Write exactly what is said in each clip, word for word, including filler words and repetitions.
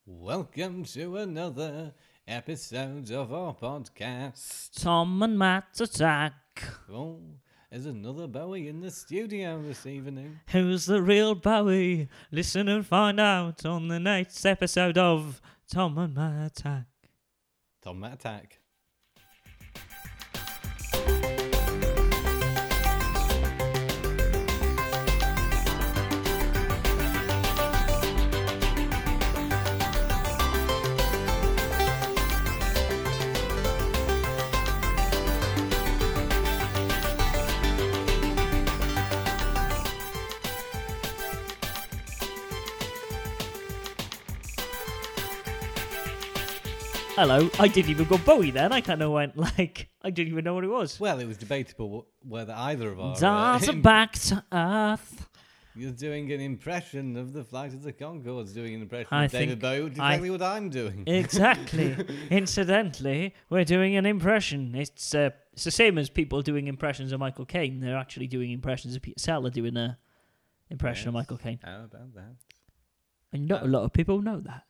Welcome to another episode of our podcast. Tom and Matt's Attack. Oh, there's another Bowie in the studio this evening. Who's the real Bowie? Listen and find out on the next episode of Tom and Matt Attack. Tom Matt Attack. Hello, I didn't even go Bowie then. I kind of went like, I didn't even know what it was. Well, it was debatable wh- whether either of our... Dance uh, back to earth. You're doing an impression of the Flight of the Conchords, doing an impression I of David think Bowie, which is I- exactly what I'm doing. Exactly. Incidentally, we're doing an impression. It's uh, it's the same as people doing impressions of Michael Caine. They're actually doing impressions of Peter Sellers doing a impression of Yes. Michael Caine. How about that? And not a lot of people know that.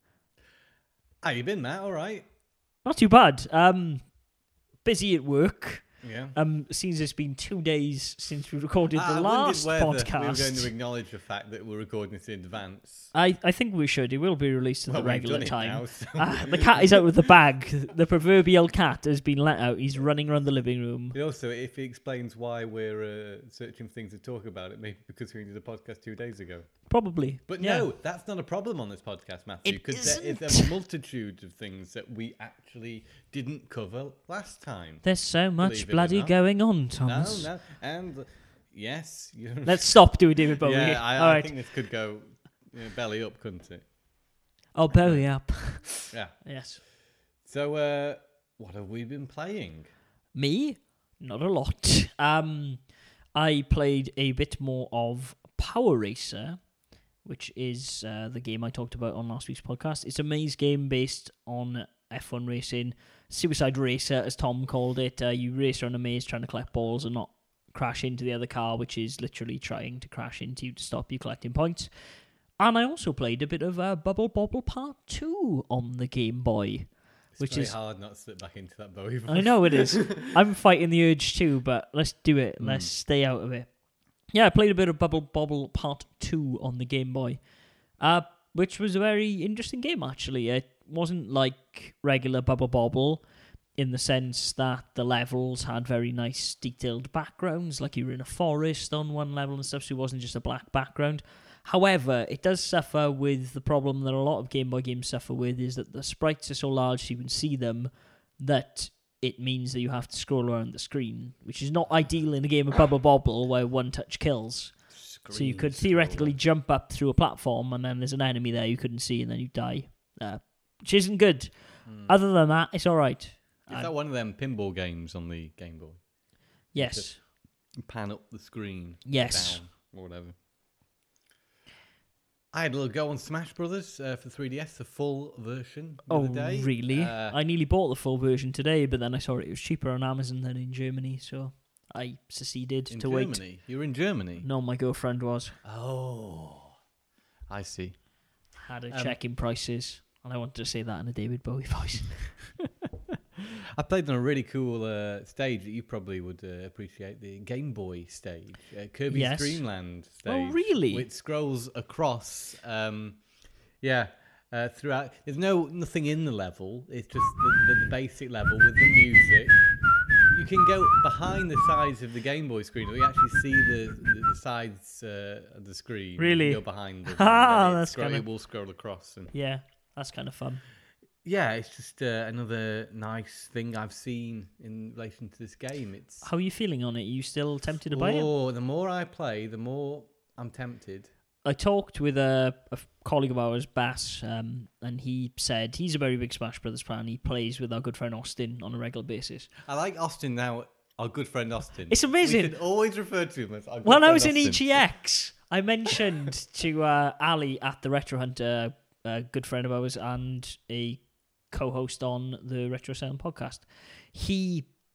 How you been, Matt? All right? Not too bad. Um, busy at work. Yeah. Um, seems it's been two days since we recorded I the wondered last whether podcast. we were going to acknowledge the fact that we're recording this in advance. I, I think we should. It will be released at Well, the we've regular done it time. now, so- Ah, the cat is out with the bag. The proverbial cat has been let out. He's running around the living room. But also, if he explains why we're uh, searching for things to talk about, it may be because we did a podcast two days ago. Probably. But yeah. no, that's not a problem on this podcast, Matthew, It because there is isn't. a multitude of things that we actually didn't cover last time. There's so much Believe it or bloody not. going on, No, Thomas. no, and uh, yes, you're Let's stop doing David Bowie. yeah, I, All I right. think this could go you know, belly up, couldn't it? Oh, Bowie up. Yeah. Yes. So, uh, what have we been playing? Me? Not a lot. Um, I played a bit more of Power Racer, which is uh, the game I talked about on last week's podcast. It's a maze game based on F one racing. Suicide Racer, as Tom called it. Uh, you race around a maze trying to collect balls and not crash into the other car, which is literally trying to crash into you to stop you collecting points. And I also played a bit of uh, Bubble Bobble Part two on the Game Boy. It's Which very is- hard not to slip back into that Bowie voice. I know it is. I'm fighting the urge too, but let's do it. Mm. Let's stay out of it. Yeah, I played a bit of Bubble Bobble Part two on the Game Boy, uh, which was a very interesting game, actually. It wasn't like regular Bubble Bobble in the sense that the levels had very nice detailed backgrounds, like you were in a forest on one level and stuff, so it wasn't just a black background. However, it does suffer with the problem that a lot of Game Boy games suffer with, is that the sprites are so large so you can see them, that it means that you have to scroll around the screen, which is not ideal in a game of Bubble Bobble where one touch kills. So you could Screen theoretically scroller. jump up through a platform and then there's an enemy there you couldn't see and then you die, uh, which isn't good. Mm. Other than that, it's all right. Is Uh, that one of them pinball games on the Game Boy? yes. Pan up the screen. Yes. Down, or whatever. I had a little go on Smash Brothers uh, for three D S, the full version the Oh, other day. really? Uh, I nearly bought the full version today, but then I saw it was cheaper on Amazon than in Germany, so I seceded in to wait. Germany. You're in Germany? No, my girlfriend was. Oh. I see. Had a Um, check in prices, and I wanted to say that in a David Bowie voice. I played on a really cool uh, stage that you probably would uh, appreciate, the Game Boy stage, uh, Kirby's Yes. Dreamland stage. Oh, really? Which scrolls across, um, yeah, uh, throughout. There's no nothing in the level. It's just the, the, the basic level with the music. You can go behind the sides of the Game Boy screen. We actually see the, the, the sides uh, of the screen. You can Really? go behind them. Ah, and then it that's scroll- kinda- It will scroll across. And Yeah, that's kind of fun. yeah, it's just uh, another nice thing I've seen in relation to this game. It's How are you feeling on it? Are you still tempted to buy it? oh, the more I play, the more I'm tempted. I talked with a, a f- colleague of ours, Bass, um, and he said he's a very big Smash Brothers fan. He plays with our good friend Austin on a regular basis. I like Austin now. Our good friend Austin. It's amazing. We should always refer to him as our good When I friend was in Austin. E G X, I mentioned to uh, Ali at the Retro Hunter, a good friend of ours and a co-host on the Retro Sound podcast, he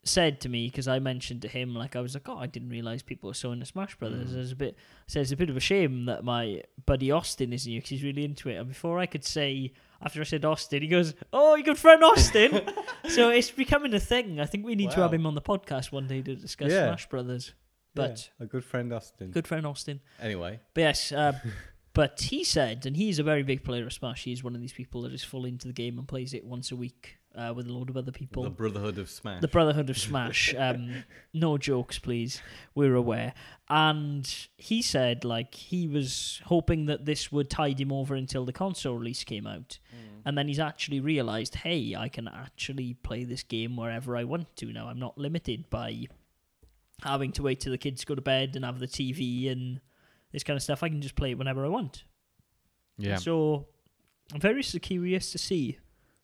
said to me, because I mentioned to him, like, I was like, oh, I didn't realise people were so into Smash Brothers. Mm. There's a bit, so it's a bit of a shame that my buddy Austin isn't here, because he's really into it. And before I could say, after I said Austin, he goes, oh, your good friend Austin. So it's becoming a thing. I think we need Wow. to have him on the podcast one day to discuss Yeah. Smash Brothers. But yeah, a good friend Austin. good friend Austin. Anyway, But yes, uh, but he said, and he's a very big player of Smash. He's one of these people that is full into the game and plays it once a week uh, with a load of other people. the Brotherhood of Smash. The Brotherhood of Smash. Um, no jokes, please. We're aware. And he said, like, he was hoping that this would tide him over until the console release came out. Mm. And then he's actually realised, hey, I can actually play this game wherever I want to now. I'm not limited by having to wait till the kids go to bed and have the T V and this kind of stuff. I can just play it whenever I want. Yeah. So I'm very curious to see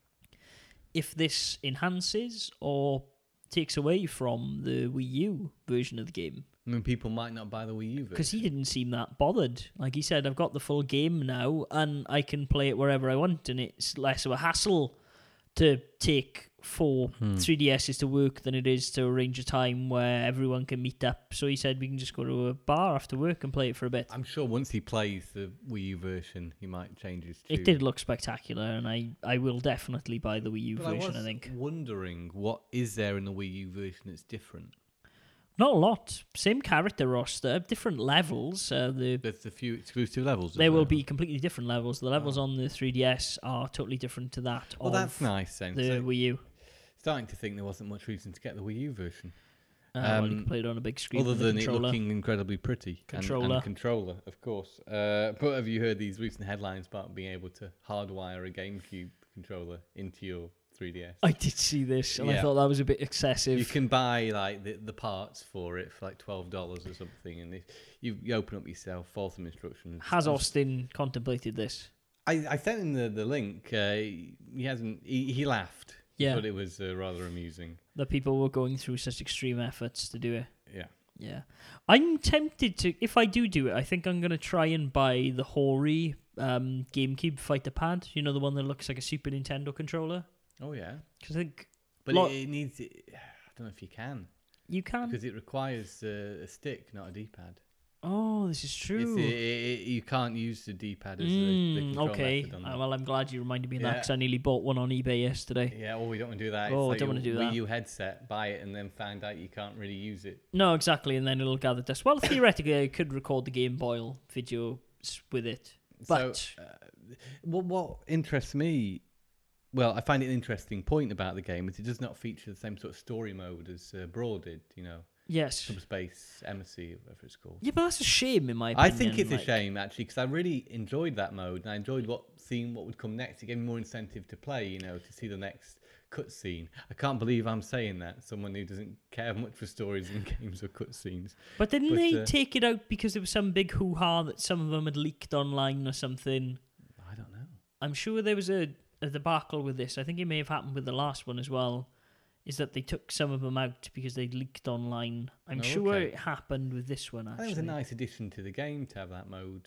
if this enhances or takes away from the Wii U version of the game. I mean, people might not buy the Wii U version. Because he didn't seem that bothered. Like he said, I've got the full game now and I can play it wherever I want, and it's less of a hassle to take four Hmm. three D S's to work than it is to arrange a time where everyone can meet up. So he said we can just go to a bar after work and play it for a bit. I'm sure once he plays the Wii U version, he might change his tune. It did look spectacular, and I, I will definitely buy the Wii U But version, I was I think. wondering, what is there in the Wii U version that's different? Not a lot. Same character roster, different levels. Uh, the There's a few exclusive levels. There isn't will be completely different levels. The levels Oh. on the three D S are totally different to that Well, of that's nice then. the So Wii U. starting to think there wasn't much reason to get the Wii U version. Uh, well, you Um, can play it on a big screen Other with a than it controller. looking incredibly pretty. and- Controller. And, controller, of course. Uh, but have you heard these recent headlines about being able to hardwire a GameCube controller into your three D S? I did see this, and I Yeah. thought that was a bit excessive. You can buy like the, the parts for it for like twelve dollars or something, and if you, you open up yourself, follow some instructions. Has I was- Austin contemplated this? I, I sent him the, the link. Uh, he hasn't. He, he laughed. He Yeah. thought it was uh, rather amusing. That people were going through such extreme efforts to do it. Yeah. Yeah. I'm tempted to, if I do do it, I think I'm going to try and buy the Hori um, GameCube fighter pad. You know, the one that looks like a Super Nintendo controller? Oh yeah. Because I think But Lo- it, it needs. I don't know if you can you can. because it requires uh, a stick, not a D-pad. Oh, this is It's, true. it, it, you can't use the D-pad as the, the Mm, control okay. method on Uh, that. well, I'm glad you reminded me of that Yeah. because I nearly bought one on eBay yesterday. Yeah, well, we don't want to do that. Oh, it's I like don't your wanna do Wii that. U headset, buy it, and then find out you can't really use it. No, exactly, and then it'll gather dust. Well, theoretically, I could record the Game Boy video s- with it, but So, uh, what, what interests me, well, I find it an interesting point about the game is it does not feature the same sort of story mode as uh, Brawl did, you know, yes, Subspace Embassy, whatever it's called. yeah, but that's a shame in my I opinion. think it's like- a shame actually because I really enjoyed that mode and I enjoyed what seeing what would come next. It gave me more incentive to play, you know, to see the next cutscene. I can't believe I'm saying that. Someone who doesn't care much for stories in games or cutscenes. But didn't But, they uh, take it out because there was some big hoo ha that some of them had leaked online or something? I don't know. I'm sure there was a, a debacle with this. I think it may have happened with the last one as well. Is that they took some of them out because they leaked online? I'm Oh, sure okay. it happened with this one. I Actually, think it was a nice addition to the game to have that mode.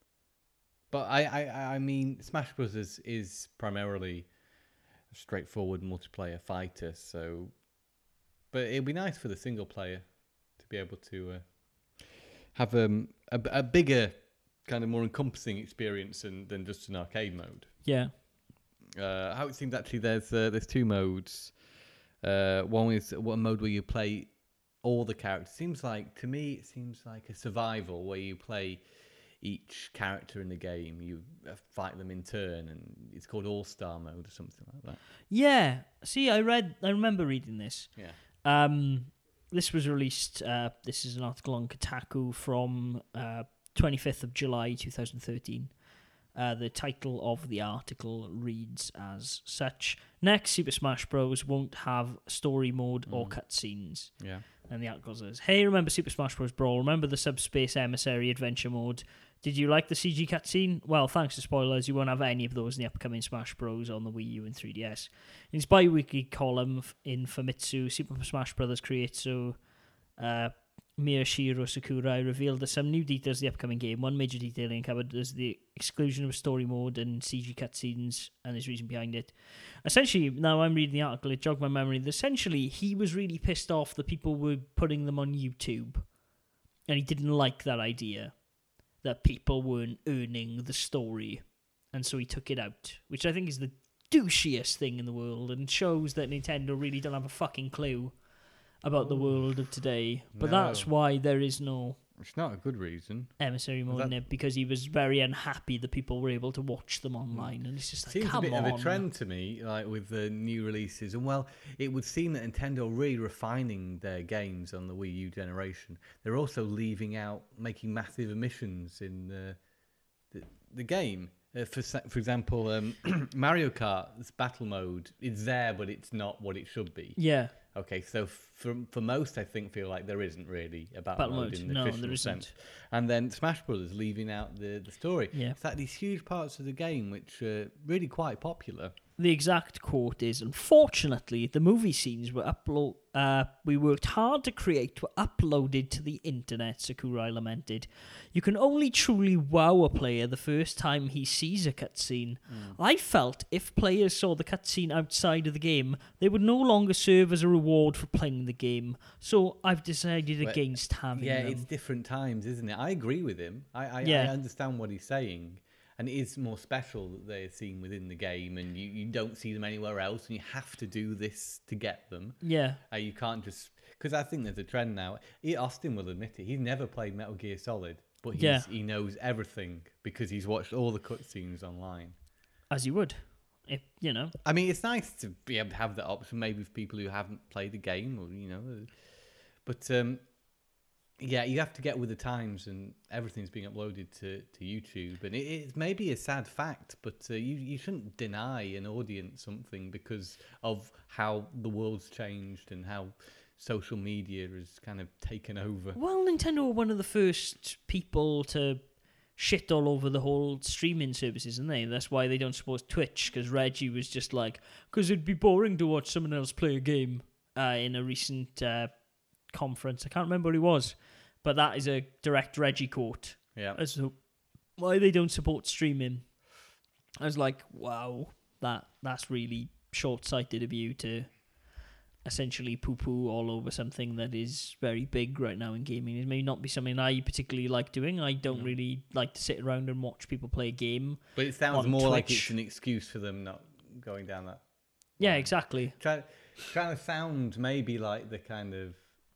But I, I, I mean, Smash Bros. Is primarily a straightforward multiplayer fighter, so. But it'd be nice for the single player to be able to uh, have um, a, a bigger, kind of more encompassing experience than, than just an arcade mode. Yeah. Uh, how it seems actually there's uh, there's two modes. Uh, one is one mode where you play all the characters. Seems like to me it seems like a survival where you play each character in the game. You uh, fight them in turn, and it's called All Star mode or something like that. Yeah. See, I read. I remember reading this. Yeah. Um, this was released. Uh, this is an article on Kotaku from uh, twenty-fifth of July, two thousand thirteen. Uh, the title of the article reads as such: Next, Super Smash Bros. Won't have story mode or Mm. cutscenes. Yeah. And the article says, hey, remember Super Smash Bros. Brawl? Remember the Subspace Emissary adventure mode? Did you like the C G cutscene? Well, thanks to spoilers, you won't have any of those in the upcoming Smash Bros. On the Wii U and three D S. In his bi-weekly column in Famitsu, Super Smash Bros. creator uh, Miyashiro Sakurai revealed that some new details of the upcoming game. One major detail he covered is the exclusion of story mode and C G cutscenes and his reason behind it. Essentially, now I'm reading the article, it jogged my memory that essentially he was really pissed off that people were putting them on YouTube. And he didn't like that idea, that people weren't earning the story. And so he took it out, which I think is the douchiest thing in the world and shows that Nintendo really don't have a fucking clue about the world of today. But No. that's why there is no It's not a good reason. emissary mode in That- it, because he was very unhappy that people were able to watch them online. And it's just like, Seems a come bit on. of a trend to me, like with the new releases. And well, it would seem that Nintendo are really refining their games on the Wii U generation. They're also leaving out, making massive omissions in the the, the game. Uh, for sa- for example, um, Mario Kart's battle mode is there, but it's not what it should be. Yeah, Okay, so for for most, I think feel like there isn't really a battle, battle mode mode. in the No, traditional there isn't. sense. And then Smash Brothers leaving out the, the story. Yeah. It's like these huge parts of the game which are really quite popular. The exact quote is, unfortunately, the movie scenes were upload. Uh, we worked hard to create were uploaded to the internet, Sakurai lamented. You can only truly wow a player the first time he sees a cutscene. I felt if players saw the cutscene outside of the game, they would no longer serve as a reward for playing the game. So I've decided Well, against having Yeah, them. it's different times, isn't it? I agree with him. I, I, Yeah. I understand what he's saying. And it is more special that they're seen within the game and you, you don't see them anywhere else and you have to do this to get them. Yeah, Uh, you can't just... Because I think there's a trend now. He, Austin will admit it. He's never played Metal Gear Solid, but he's, Yeah. he knows everything because he's watched all the cutscenes online. as you would. If, you know. I mean, it's nice to be able to have that option, maybe for people who haven't played the game, or you know. But um, yeah, you have to get with the times, and everything's being uploaded to, to YouTube, and it, it's maybe a sad fact, but uh, you you shouldn't deny an audience something because of how the world's changed and how social media has kind of taken over. Well, Nintendo were one of the first people to shit all over the whole streaming services, aren't they? That's why they don't support Twitch, because Reggie was just like, because it'd be boring to watch someone else play a game uh, in a recent uh, conference. I can't remember what it was, but that is a direct Reggie quote Yeah. as to why they don't support streaming. I was like, wow, that that's really short-sighted of you to essentially poo-poo all over something that is very big right now in gaming. It may not be something I particularly like doing. I don't No. really like to sit around and watch people play a game. But it sounds on more like Twitch. it's an excuse for them not going down that. Yeah, line. exactly. Try, trying to sound maybe like the kind of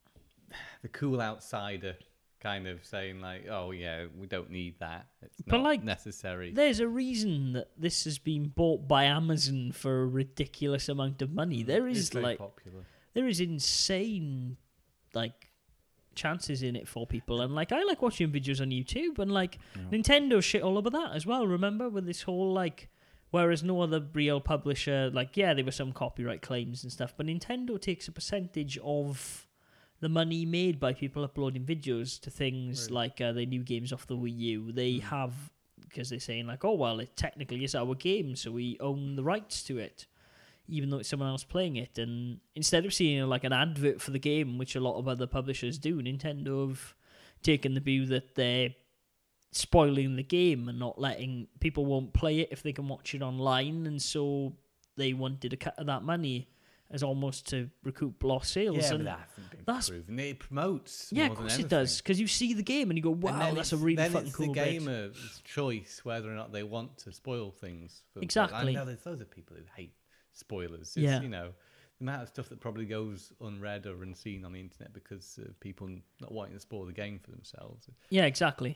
the cool outsider, kind of saying like, "Oh yeah, we don't need that. It's But, not like, necessary." There's a reason that this has been bought by Amazon for a ridiculous amount of money. There It's is very like popular. there is insane like chances in it for people, and like I like watching videos on YouTube, and like Yeah. Nintendo shit all over that as well. Remember with this whole like, whereas no other real publisher, like yeah, there were some copyright claims and stuff, but Nintendo takes a percentage of the money made by people uploading videos to things Really? like uh, their new games off the Wii U. They Mm. have, because they're saying like, oh well, it technically is our game, so we own the rights to it, even though it's someone else playing it. And instead of seeing like an advert for the game, which a lot of other publishers do, Nintendo have taken the view that they're spoiling the game and not letting people won't play it if they can watch it online, and so they wanted a cut of that money as almost to recoup lost sales. Yeah, but and that hasn't been that's- proven. It promotes. yeah, more of than course it anything. does, because you see the game and you go, And wow, then that's a it's- really then fucking it's cool the bit. gamer's choice whether or not they want to spoil things. For themselves. Exactly. I know there's loads of people who hate spoilers. It's, Yeah. You know, the amount of stuff that probably goes unread or unseen on the internet because of people not wanting to spoil the game for themselves. Yeah, exactly.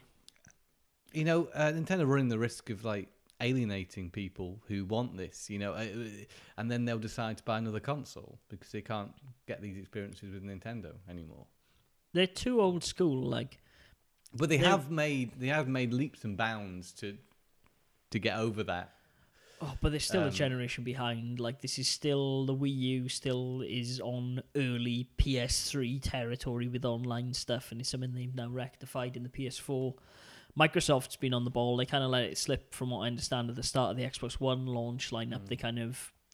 You know, uh, Nintendo running the risk of like alienating people who want this, you know, uh, and then they'll decide to buy another console because they can't get these experiences with Nintendo anymore. They're too old school, like, But they They're- have made they have made leaps and bounds to to get over that. oh, but they're still a Um, generation behind. Like, this is still, the Wii U still is on early P S three territory with online stuff, and it's something they've now rectified in the P S four. Microsoft's been on the ball. They kind of let it slip, from what I understand, at the start of the Xbox One launch lineup. Mm. They kind of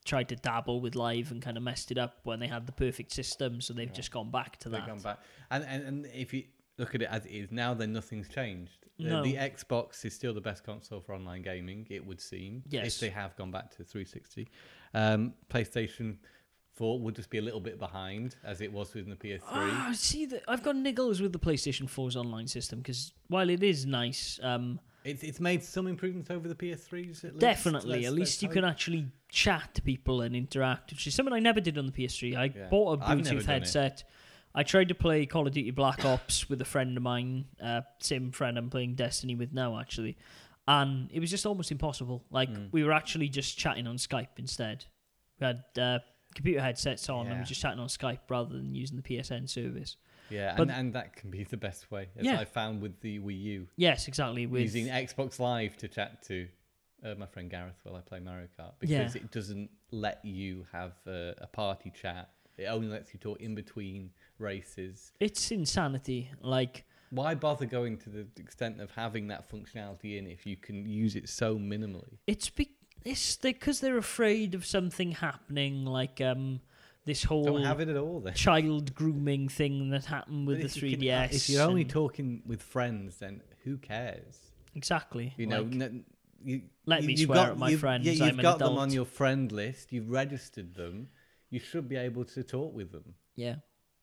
tried to dabble with live and kind of messed it up when they had the perfect system, so they've Yeah. just gone back to They've that. gone back, and, and and if you look at it as it is now, then nothing's changed. The, No. the Xbox is still the best console for online gaming, it would seem. Yes. If they have gone back to three sixty, um, PlayStation four would just be a little bit behind, as it was with the P S three. Ah, see, that I've got niggles with the PlayStation four's online system because while it is nice, um, It's it's made some improvements over the P S threes. At least. definitely, Let's- at let's least you hope. can actually chat to people and interact, which is something I never did on the P S three. I Yeah. bought a I've never Bluetooth done it. headset. I tried to play Call of Duty Black Ops with a friend of mine, uh, same friend I'm playing Destiny with now, actually. And it was just almost impossible. Like, Mm. we were actually just chatting on Skype instead. We had uh, computer headsets on and we Yeah. were just chatting on Skype rather than using the P S N service. Yeah, But- and, and that can be the best way, as Yeah. I found with the Wii U. Yes, exactly. With Using Xbox Live to chat to uh, my friend Gareth while I play Mario Kart, because Yeah. it doesn't let you have uh, a party chat. It only lets you talk in between races. It's insanity. Like, Why bother going to the extent of having that functionality in if you can use it so minimally? it's be- it's because they're afraid of something happening, like um, this whole Don't have it at all then. child grooming thing that happened with But the if you three can- D S. If you're only and- talking with friends, then who cares? exactly, You know, like, n- you, let you- me you've swear got, at my you've, friends, Yeah, you've I'm an got them adult. on your friend list. You've registered them. You should be able to talk with them. yeah,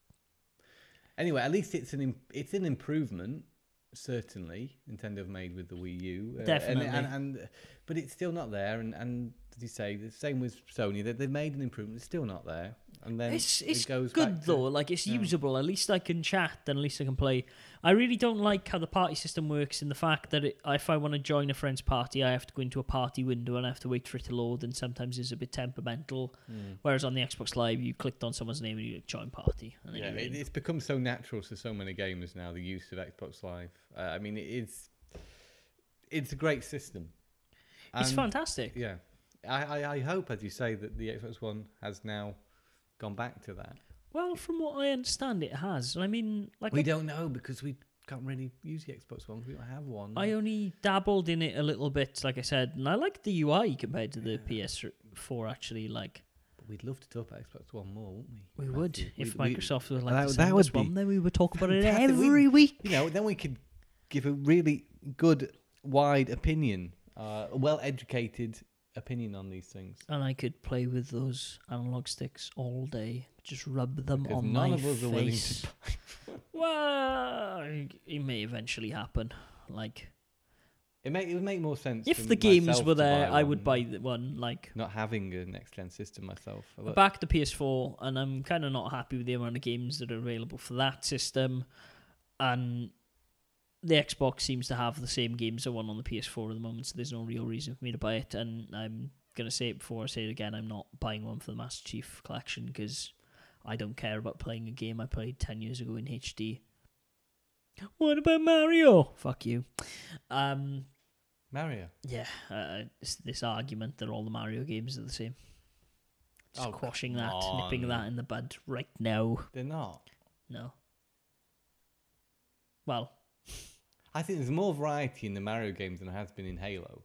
Anyway, at least it's an im- it's an improvement. Certainly, Nintendo have made with the Wii U. Uh, Definitely. and, and, and but it's still not there. And, and as you say, the same with Sony. They they've made an improvement. It's still not there. And then it's it's it goes good back to- though. Like, it's yeah. usable. At least I can chat, and at least I can play. I really don't like how the party system works in the fact that it, if I want to join a friend's party, I have to go into a party window and I have to wait for it to load, and sometimes it's a bit temperamental. Mm. Whereas on the Xbox Live, you clicked on someone's name and you join party. And then Yeah, you're it, in. it's become so natural to so many gamers now. The use of Xbox Live. Uh, I mean, it is. It's a great system. It's And, fantastic. Yeah, I, I I hope, as you say, that the Xbox One has now gone back to that. Well, from what I understand, it has. I mean, like We I, don't know because we can't really use the Xbox One. 'Cause we don't have one. I only dabbled in it a little bit, like I said, and I like the U I compared to the Yeah. P S four. Actually, like But we'd love to talk about Xbox One more, wouldn't we? we would Matthew? if We- we- Microsoft would like that- to that send would us one. be Then we would talk about it fantastic. We- every week. you know, then we could give a really good, wide opinion, uh, a well-educated opinion on these things. And I could play with those analog sticks all day, just rub them Because on none my of us are willing face. to. Well, it may eventually happen. Like, It make it would make more sense. if for the games myself were to buy there, I one, would buy the one. Like, Not having a next gen system myself. But back to P S four, and I'm kind of not happy with the amount of games that are available for that system. And the Xbox seems to have the same games that one on the P S four at the moment, so there's no real reason for me to buy it. And I'm gonna say it before I say it again: I'm not buying one for the Master Chief Collection because I don't care about playing a game I played ten years ago in H D. What about Mario? Fuck you. Um, Mario. yeah, uh, it's this argument that all the Mario games are the same. Just Oh, quashing come that, nipping on. that in the bud right now. They're not. No. Well, I think there's more variety in the Mario games than there has been in Halo.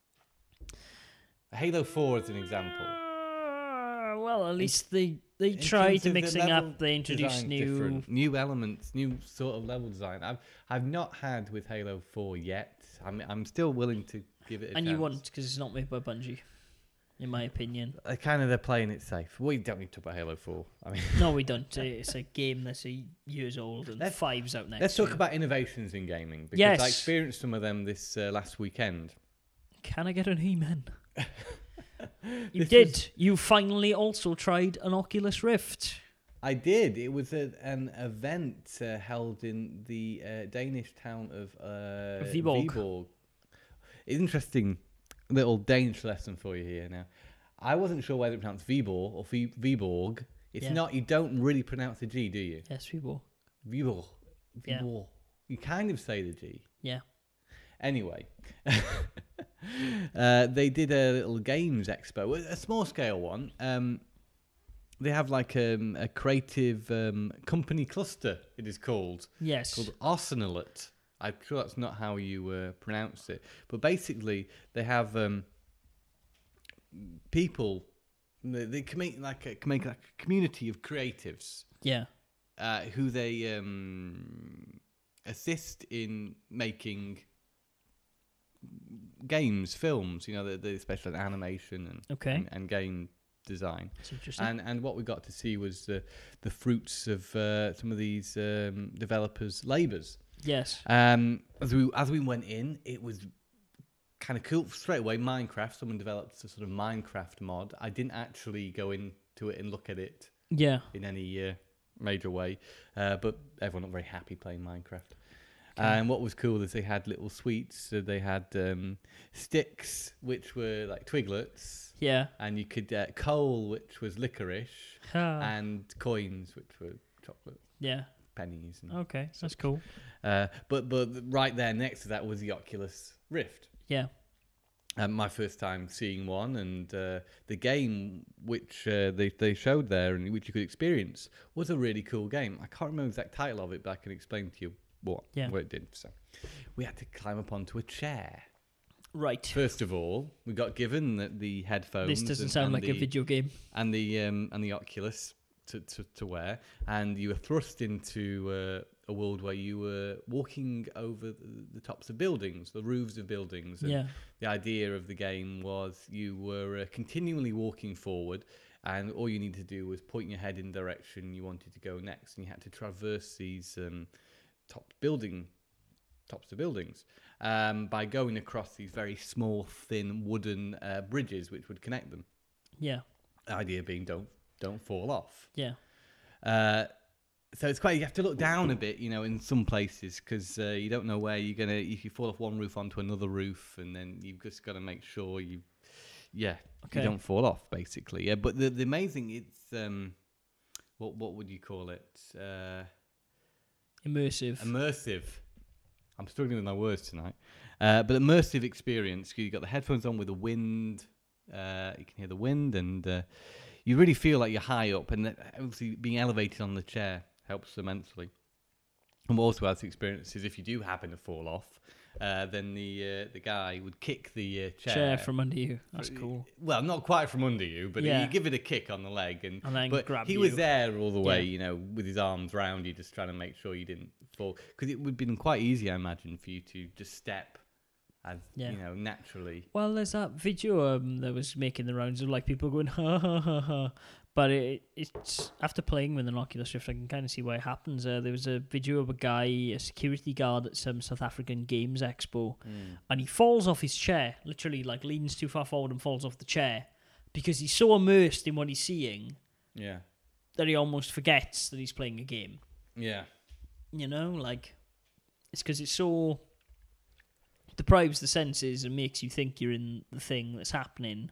Halo four is an example. uh, well, at least they they In try terms to of the mixing level up. They introduce design new. different, new elements, new sort of level design. I've I've not had with Halo four yet. I'm I'm still willing to give it a And chance. you won't because it's not made by Bungie, in my opinion. Uh, kind of they're playing it safe. We don't need to talk about Halo four. I mean, No, we don't. It's a game that's a years old and Let's- five's out next let's talk year. about innovations in gaming because Yes. I experienced some of them this uh, last weekend. Can I get an amen? You This did. was- You finally also tried an Oculus Rift. I did. It was a, an event uh, held in the uh, Danish town of uh, Viborg. Viborg. Interesting little Danish lesson for you here now. I wasn't sure whether it pronounced Viborg or Vi- Viborg. It's Yeah. not. You don't really pronounce the G, do you? Yes, people. Viborg. Yeah. Viborg. You kind of say the G. Yeah. Anyway, uh, they did a little games expo, a small scale one. Um, they have like um, a creative um, company cluster, it is called, Yes. called Arsenalet. I'm sure that's not how you uh, pronounce it. But basically, they have um, people They, they can make like a, can make like a community of creatives Yeah. uh, who they um, assist in making games, films. You know, they, they specialize in animation and, Okay. and and game design. That's interesting. And and what we got to see was the the fruits of uh, some of these um, developers' labours. Yes. Um, as we as we went in, it was kind of cool straight away. Minecraft. Someone developed a sort of Minecraft mod. I didn't actually go into it and look at it Yeah. in any uh, major way, uh, but everyone not very happy playing Minecraft. Okay. And what was cool is they had little sweets. So they had um, sticks, which were like twiglets, Yeah. and you could uh, coal, which was licorice, Ah. and coins, which were chocolate Yeah. pennies. And Okay. That's cool. Uh, but but right there next to that was the Oculus Rift. Yeah. Um, my first time seeing one, and uh, the game which uh, they they showed there and which you could experience was a really cool game. I can't remember the exact title of it, but I can explain to you what Yeah. what it did. So we had to climb up onto a chair. Right. First of all, we got given the, the headphones. This doesn't and, sound and like a the- video game. and the um, and the Oculus to, to, to wear, and you were thrust into uh, a world where you were walking over the, the tops of buildings, the roofs of buildings. And Yeah. the idea of the game was you were uh, continually walking forward, and all you needed to do was point your head in the direction you wanted to go next, and you had to traverse these um, top building tops of buildings um, by going across these very small, thin wooden uh, bridges which would connect them. Yeah. The idea being don't don't fall off. Yeah. Uh, so it's quite, you have to look down a bit, you know, in some places, because uh, you don't know where you're gonna, if you fall off one roof onto another roof, and then you've just got to make sure you, yeah, Okay. you don't fall off, basically. Yeah, but the the amazing, it's um, what what would you call it? Uh, Immersive. immersive. I'm struggling with my words tonight. Uh, but immersive experience. You got the headphones on with the wind. Uh, you can hear the wind, and uh, you really feel like you're high up. And that- obviously, being elevated on the chair helps immensely. And what also has the experience is if you do happen to fall off, uh, then the uh, the guy would kick the uh, chair. Chair from under you. That's cool. Well, not quite from under you, but Yeah. you give it a kick on the leg, and, And then but grab he you. was there all the way, Yeah. you know, with his arms round you, just trying to make sure you didn't fall. Because it would have been quite easy, I imagine, for you to just step, as Yeah. you know, naturally. Well, there's that video um, that was making the rounds of like people going ha ha ha ha. But it, it's after playing with an Oculus Rift, I can kind of see why it happens. Uh, there was a video of a guy, a security guard at some South African Games Expo, and he falls off his chair, literally like leans too far forward and falls off the chair because he's so immersed in what he's seeing Yeah, that he almost forgets that he's playing a game. yeah, You know, like it's because it's so deprives the senses and makes you think you're in the thing that's happening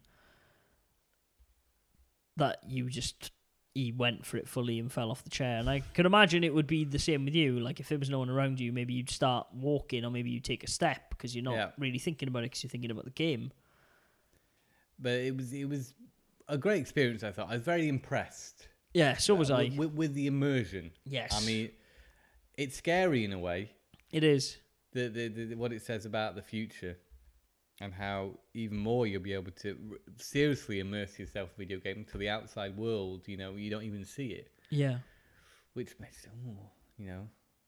that you just he went for it fully and fell off the chair. And I could imagine it would be the same with you. Like if there was no one around you, maybe you'd start walking, or maybe you'd take a step because you're not Yeah. really thinking about it because you're thinking about the game. but it was it was a great experience. I thought I was very impressed. Yeah, so was uh, I. with, with, with the immersion. Yes, I mean, it's scary in a way. it is. The, the, the what it says about the future, and how even more you'll be able to r- seriously immerse yourself in video game to the outside world. You know, you don't even see it, Yeah, which makes it, oh, you know.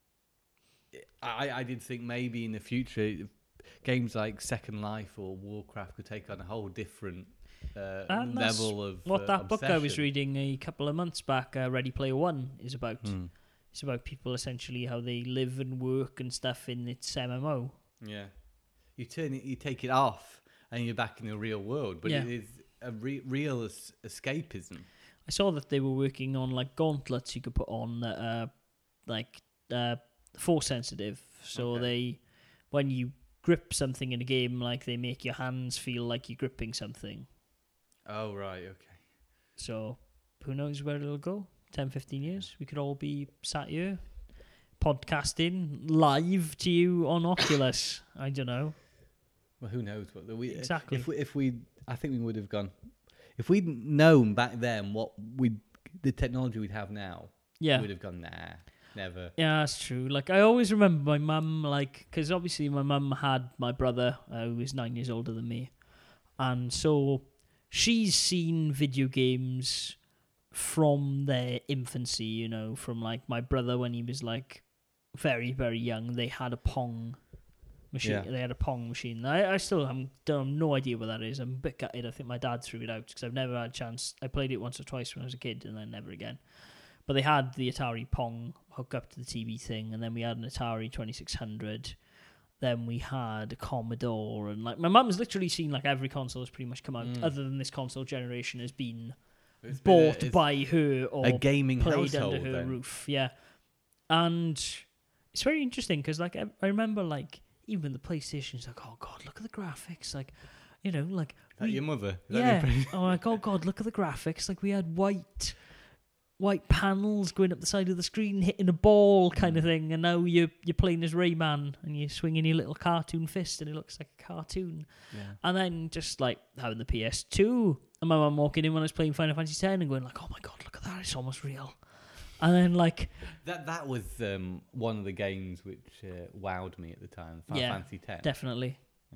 I I did think maybe in the future games like Second Life or Warcraft could take on a whole different uh, And that's level of what uh, that book I was obsession. reading a couple of months back, uh, Ready Player One, is about. Hmm. It's about people essentially how they live and work and stuff in its M M O. Yeah, you turn it, you take it off, and you're back in the real world. But Yeah. it is a re- real es- escapism. I saw that they were working on like gauntlets you could put on that are like uh, force sensitive. So Okay. they, when you grip something in a game, like they make your hands feel like you're gripping something. Oh right, okay. So who knows where it'll go? ten, fifteen years, we could all be sat here podcasting live to you on Oculus. I don't know. Well, who knows what the we Exactly. If we, if we, I think we would have gone. If we'd known back then what we, the technology we'd have now, Yeah. we'd have gone. Nah, never. Yeah, that's true. Like, I always remember my mum, like, because obviously my mum had my brother, uh, who was nine years older than me. And so she's seen video games from their infancy, you know, from like my brother when he was like very, very young. They had a Pong machine. Yeah. They had a Pong machine. I, I still have, don't have no idea what that is. I'm a bit gutted. I think my dad threw it out because I've never had a chance. I played it once or twice when I was a kid and then never again. But they had the Atari Pong hook up to the T V thing, and then we had an Atari twenty-six hundred. Then we had a Commodore, and like my mum's literally seen like every console has pretty much come out, Mm. other than this console generation has been It's been a- bought it's by her or a gaming played household. under her then. roof. Yeah, and it's very interesting because like I, I remember like even the PlayStation's like, oh god, look at the graphics, like you know, like Is that we- your mother? Is that yeah. your pre- Oh like, oh god, look at the graphics. Like we had white, white panels going up the side of the screen, hitting a ball kind of thing, and now you're you're playing as Rayman and you're swinging your little cartoon fist, and it looks like a cartoon. yeah. And then just like having the P S two, and my mum walking in when I was playing Final Fantasy ten and going like, oh my god, look at that, it's almost real. And then like That that was um, one of the games which uh, wowed me at the time. Final Yeah, Fantasy X. definitely. Yeah.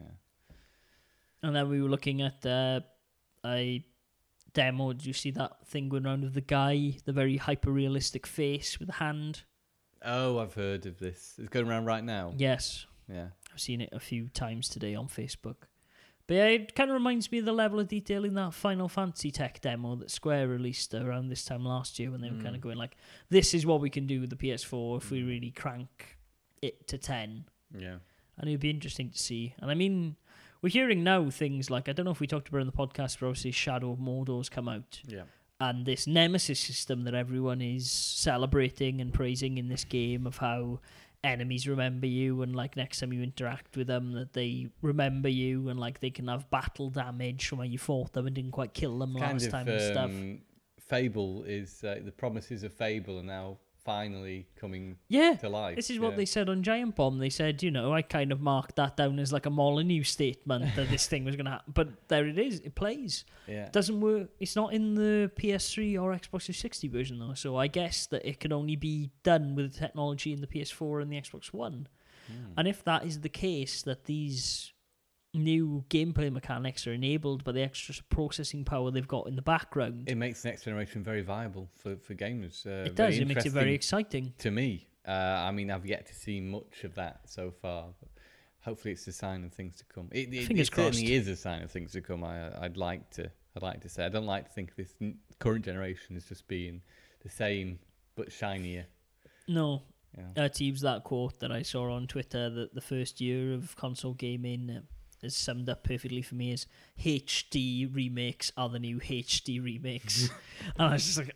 And then we were looking at uh, a demo. Did you see that thing going around of the guy, the very hyper realistic face with the hand? Oh, I've heard of this. It's going around right now. Yes, Yeah. I've seen it a few times today on Facebook. But yeah, it kind of reminds me of the level of detail in that Final Fantasy Tech demo that Square released around this time last year when they were Mm. kind of going like, this is what we can do with the P S four if we really crank it to ten. Yeah. And it would be interesting to see. And I mean, we're hearing now things like, I don't know if we talked about it in the podcast, but obviously Shadow of Mordor's come out. Yeah. And this Nemesis system that everyone is celebrating and praising in this game of how enemies remember you, and like next time you interact with them that they remember you, and like they can have battle damage from where you fought them and didn't quite kill them Kind last of time and stuff. um, Fable is uh, the promises of Fable are now finally coming Yeah. to life. This is what yeah. they said on Giant Bomb. They said, you know, I kind of marked that down as like a Molyneux statement that this thing was going to happen. But there it is. It plays. Yeah. Doesn't work. It's not in the P S three or Xbox three sixty version, though. So I guess that it can only be done with the technology in the P S four and the Xbox One. Mm. And if that is the case, that these new gameplay mechanics are enabled by the extra processing power they've got in the background, It makes the next generation very viable for, for gamers. Uh, it very does. It makes it very interesting exciting. to me. Uh, I mean, I've yet to see much of that so far. But hopefully, it's a sign of things to come. It, it, Fingers it certainly crossed. is a sign of things to come. I, I'd like to. I'd like to say. I don't like to think this n- current generation is just being the same but shinier. No, Yeah. uh, to use that quote that I saw on Twitter, that the first year of console gaming uh, is summed up perfectly for me as H D remakes are the new H D remakes. And I was just like,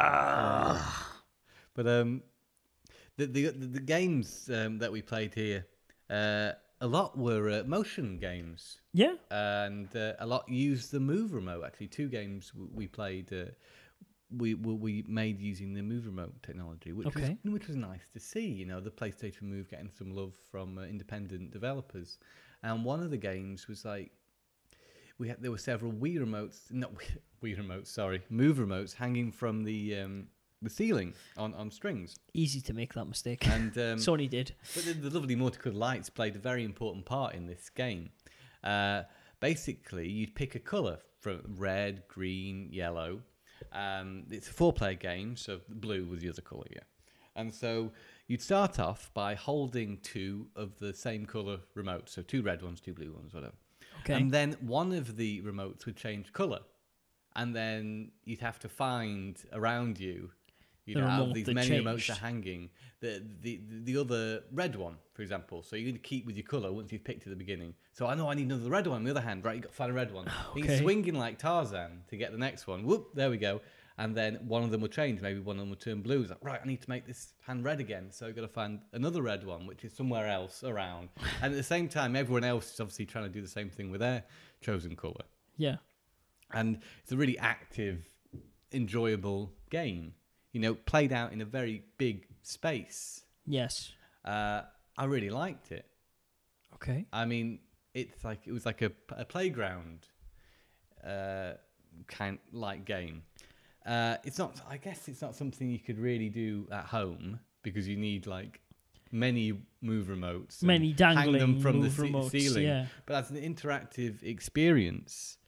ah. But um, the the the, the games um, that we played here, uh, a lot were uh, motion games, Yeah. and uh, a lot used the Move remote. Actually, two games w- we played. Uh, we, we we made using the Move remote technology, which Okay. was which was nice to see. You know, the PlayStation Move getting some love from uh, independent developers, and one of the games was like we had there were several Wii remotes, not Wii, Wii remotes, sorry, Move remotes hanging from the um, the ceiling on, on strings, Easy to make that mistake. and um, Sony did. but the, the lovely multicolored lights played a very important part in this game. Uh, basically, you'd pick a colour from red, green, yellow. Um, it's a four-player game, so blue was the other colour, yeah. And so you'd start off by holding two of the same colour remotes, so two red ones, two blue ones, whatever. Okay. And then one of the remotes would change colour, and then you'd have to find around you, you The know, out remote of these that many remotes changed. are hanging, the, the the other red one, for example. So you're going to keep with your colour once you've picked at the beginning. So I know I need another red one on the other hand, right? You've got to find a red one. He's Okay. swinging like Tarzan to get the next one. Whoop, there we go. And then one of them will change. Maybe one of them will turn blue. It's like, right, I need to make this hand red again. So you've got to find another red one, which is somewhere else around. And at the same time, everyone else is obviously trying to do the same thing with their chosen colour. Yeah. And it's a really active, enjoyable game. You know, played out in a very big space. Yes. Uh, I really liked it. Okay. I mean, it's like it was like a, a playground uh, kind like game. Uh, it's not. I guess it's not something you could really do at home because you need like many move remotes, and Many dangling hang them from move the ce- remotes, ceiling. yeah. But as an interactive experience,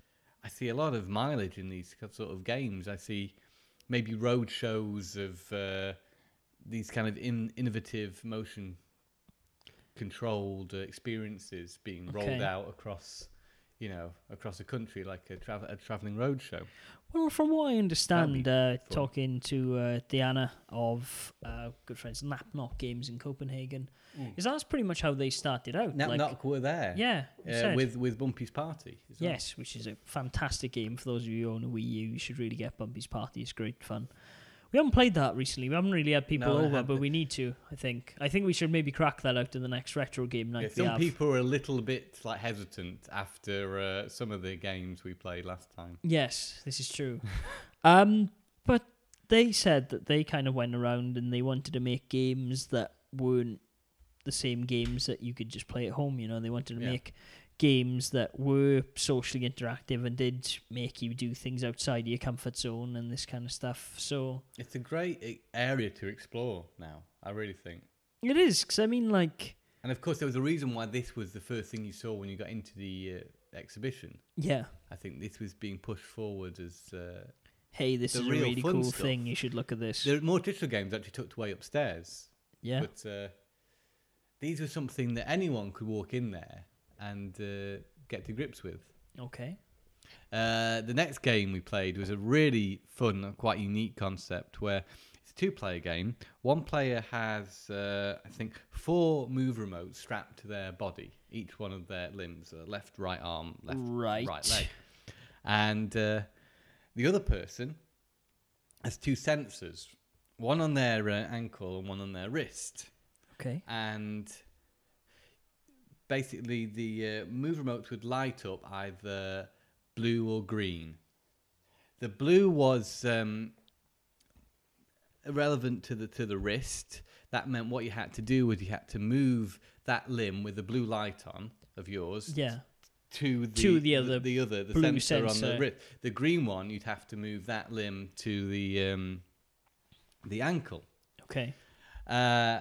I see a lot of mileage in these sort of games. I see maybe road shows of uh, these kind of in, innovative motion controlled uh, experiences being rolled Okay. out across, you know, across the country like a, tra- a traveling road show. Well, from what I understand, be uh, fun. talking to uh, Diana of uh, good friends Napnock Games in Copenhagen, is that's pretty much how they started out. Knock like, Knock were there. Yeah, you Uh, said. with with Bumpy's Party. as well. Yes, which is a fantastic game. For those of you who own a Wii U, you should really get Bumpy's Party. It's great fun. We haven't played that recently. We haven't really had people No, I over, had but the- we need to, I think. I think we should maybe crack that out in the next retro game night Yeah, we some have. people were a little bit like hesitant after uh, some of the games we played last time. Yes, this is true. um, but they said that they kind of went around and they wanted to make games that weren't the same games that you could just play at home. You know, they wanted to Yeah. make games that were socially interactive and did make you do things outside your comfort zone and this kind of stuff. So It's a great uh, area to explore now, I really think. it is, because I mean, like, And of course, there was a reason why this was the first thing you saw when you got into the uh, exhibition. yeah, I think this was being pushed forward as uh, hey, this The is a real really fun cool stuff. thing. You should look at this. there are more digital games actually tucked away upstairs. Yeah. But uh, these were something that anyone could walk in there and uh, get to grips with. Okay. Uh, the next game we played was a really fun, and quite unique concept where it's a two-player game. One player has, uh, I think, four move remotes strapped to their body, each one of their limbs, uh, left, right arm, left, Right. right leg. And uh, the other person has two sensors, one on their uh, ankle and one on their wrist. Okay. And basically the uh, move remotes would light up either blue or green. The blue was um, irrelevant to the to the wrist. That meant what you had to do was you had to move that limb with the blue light on of yours Yeah. to the To the other the, other the blue sensor, on sensor. the wrist. The green one you'd have to move that limb to the um, the ankle. Okay. Uh,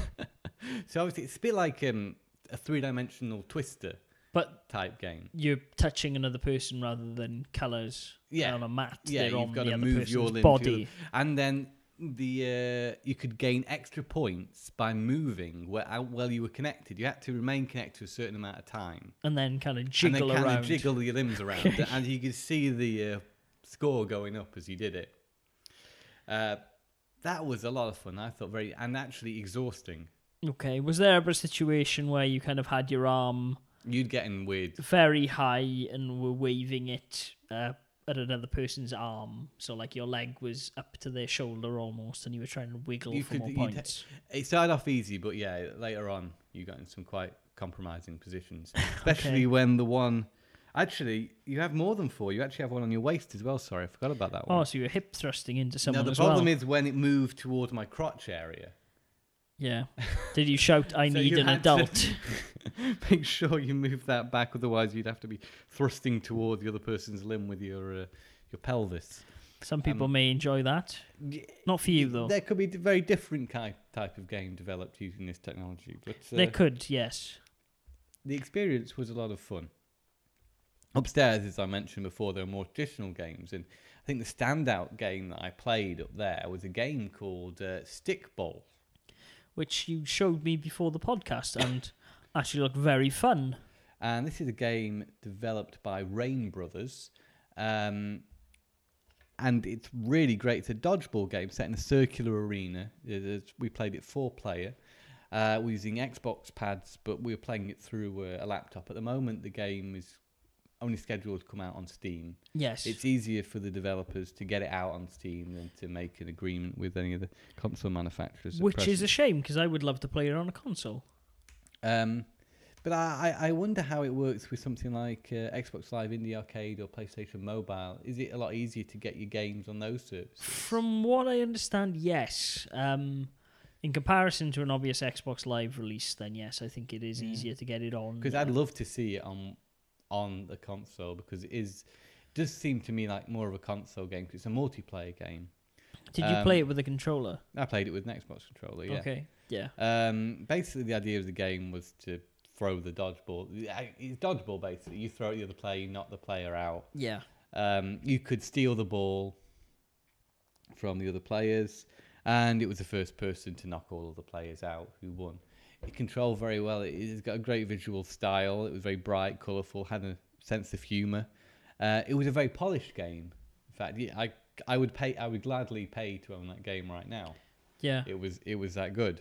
so obviously it's a bit like um, a three-dimensional Twister But type game. you're touching another person rather than colours Yeah. on a mat. Yeah, They're you've on got the to other move your person's limb body. to, and then the uh, you could gain extra points by moving where uh, while you were connected. You had to remain connected to a certain amount of time, And then kind of and jiggle then kind around. of jiggle your limbs around, and you could see the uh, score going up as you did it. Uh, that was a lot of fun. I thought very and actually exhausting. Okay. Was there ever a situation where you kind of had your arm You'd get in weird. very high and were waving it uh, at another person's arm? So like your leg was up to their shoulder almost, and you were trying to wiggle You for could- more you'd- points. It started off easy, but yeah, later on you got in some quite compromising positions, especially Okay. when the one. Actually, you have more than four. You actually have one on your waist as well. Sorry, I forgot about that one. Oh, so you're hip thrusting into someone now the as problem well. is when it moved towards my crotch area. Yeah. Did you shout, I So need you an had to- adult? Make sure you move that back, otherwise you'd have to be thrusting toward the other person's limb with your uh, your pelvis. Some people Um, may enjoy that. Not for you, though. There could be a very different kind type of game developed using this technology, but uh, They could, yes. the experience was a lot of fun. Upstairs, as I mentioned before, there are more traditional games, and I think the standout game that I played up there was a game called uh, Stickball. Which you showed me before the podcast and actually looked very fun. And this is a game developed by Rain Brothers, um, and it's really great. It's a dodgeball game set in a circular arena. It is- we played it four-player. Uh, we're using Xbox pads, but we were playing it through uh, a laptop. At the moment, the game is only scheduled to come out on Steam. Yes. It's easier for the developers to get it out on Steam than to make an agreement with any of the console manufacturers. at Which is a present. shame, because I would love to play it on a console. Um, but I, I I wonder how it works with something like uh, Xbox Live Indie Arcade or PlayStation Mobile. Is it a lot easier to get your games on those services? From what I understand, yes. Um, in comparison to an obvious Xbox Live release, then yes, I think it is Yeah. easier to get it on. Because I'd love to see it on on the console, because it is does seem to me like more of a console game, because it's a multiplayer game. Did you um, play it with a controller? I played it with an Xbox controller. Yeah. Okay, yeah. Um, basically, the idea of the game was to throw the dodgeball. It's dodgeball, basically. You throw it at the other player, you knock the player out. Yeah. Um, you could steal the ball from the other players, and it was the first person to knock all of the players out who won. It controlled very well. It, it's got a great visual style. It was very bright, colourful, had a sense of humour. Uh, it was a very polished game. In fact, yeah, I I would pay. I would gladly pay to own that game right now. Yeah. It was it was that good.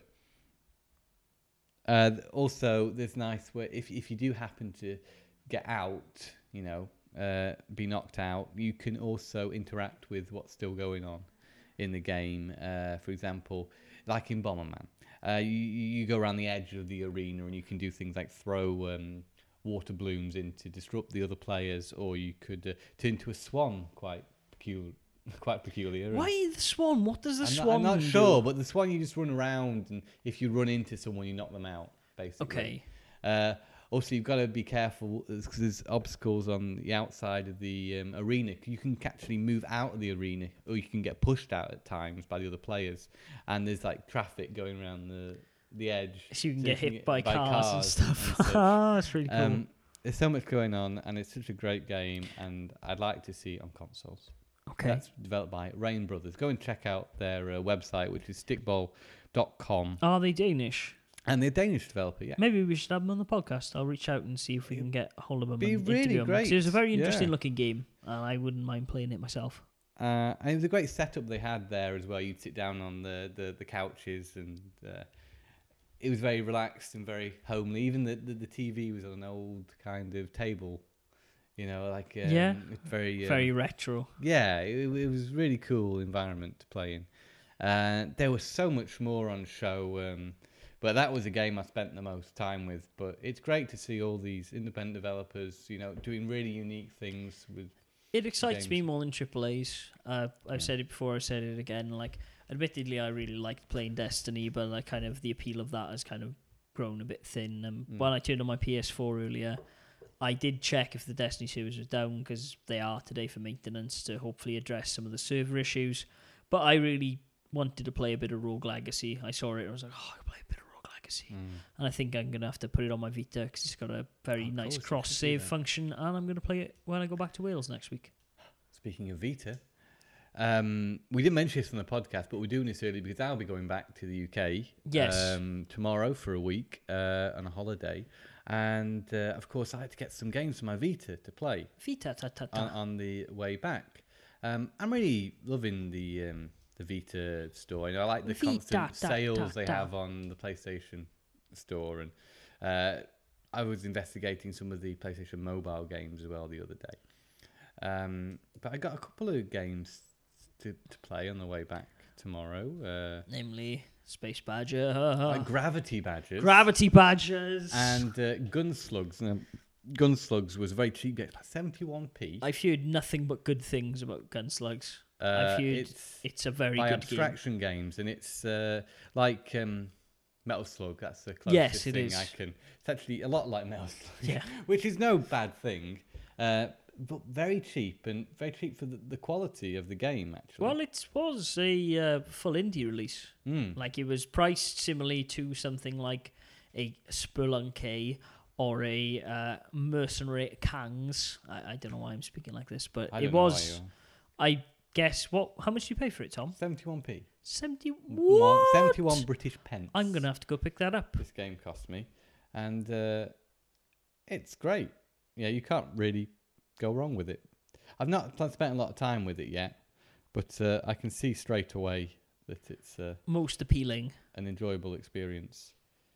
Uh, also, there's nice where if if you do happen to get out, you know, uh, be knocked out, you can also interact with what's still going on in the game. Uh, for example, like in Bomberman, uh, you you go around the edge of the arena and you can do things like throw um, water balloons in to disrupt the other players, or you could uh, turn into a swan, quite peculiar. Quite peculiar. Why the swan? What does the I'm swan not, I'm not do? sure, but the swan, you just run around, and if you run into someone, you knock them out, basically. Okay. Uh, also, you've got to be careful because there's obstacles on the outside of the um, arena. You can actually move out of the arena, or you can get pushed out at times by the other players. And there's like traffic going around the the edge, So you can so get you hit by, by cars, and cars stuff. and such. Ah, that's really cool. Um, there's so much going on, and it's such a great game, and I'd like to see it on consoles. okay. That's developed by Rain Brothers. Go and check out their uh, website, which is stickball dot com. Are they Danish? And they're a Danish developer, yeah. Maybe we should have them on the podcast. I'll reach out and see if we can get a hold of them be and really interview them. 'Cause great, It was a very interesting yeah. looking game, and I wouldn't mind playing it myself. Uh, and it was a great setup they had there as well. You'd sit down on the, the, the couches, and uh, it was very relaxed and very homely. Even the, the, the T V was on an old kind of table, you know, like um, Yeah. very um, Very retro. Yeah, it, it was a really cool environment to play in. Uh, there was so much more on show, um, but that was a game I spent the most time with. But it's great to see all these independent developers, you know, doing really unique things with. It excites games. me more than Triple A's. Uh, I've Yeah. said it before, I said it again. Like, admittedly, I really liked playing Destiny, but like, kind of the appeal of that has kind of grown a bit thin. And Mm. when I turned on my P S four earlier, I did check if the Destiny servers was down, because they are today for maintenance to hopefully address some of the server issues. But I really wanted to play a bit of Rogue Legacy. I saw it and I was like, oh, I can play a bit of Rogue Legacy. Mm. And I think I'm going to have to put it on my Vita because it's got a very Oh, of nice course, you should do cross-save that. function, and I'm going to play it when I go back to Wales next week. Speaking of Vita, um, we didn't mention this on the podcast, but we're doing this early because I'll be going back to the U K Yes. um, tomorrow for a week uh, on a holiday. And, uh, of course, I had to get some games for my Vita to play Vita ta ta ta. on, on the way back. Um, I'm really loving the um, the Vita store. You know, I like the Vita constant ta sales ta they ta. have on the PlayStation store. And uh, I was investigating some of the PlayStation mobile games as well the other day. Um, but I got a couple of games to, to play on the way back tomorrow. Uh, Namely, Space Badger. like Gravity Badgers. Gravity Badgers. And uh, Gunslugs. Now, Gunslugs was a very cheap game. It's about seventy-one p. I've heard nothing but good things about Gunslugs. Uh, I've heard it's it's a very by good game. Abstraction Games, and it's uh, like um, Metal Slug. That's the closest Yes, it thing is. I can. It's actually a lot like Metal Slug, Yeah. which is no bad thing, uh, but very cheap and very cheap for the, the quality of the game. Actually, Well, it was a uh, full indie release. Mm. Like, it was priced similarly to something like a Spelunky or a uh, Mercenary Kangs. I, I don't know why I'm speaking like this, but I it don't know why was. you're- I guess what? How much do you pay for it, Tom? seventy-one p. Seventy. One, What? seventy-one British pence. I'm gonna have to go pick that up. This game cost me, and uh, it's great. Yeah, you can't really go wrong with it. I've not spent a lot of time with it yet, but uh, I can see straight away that it's uh, Most appealing. an enjoyable experience.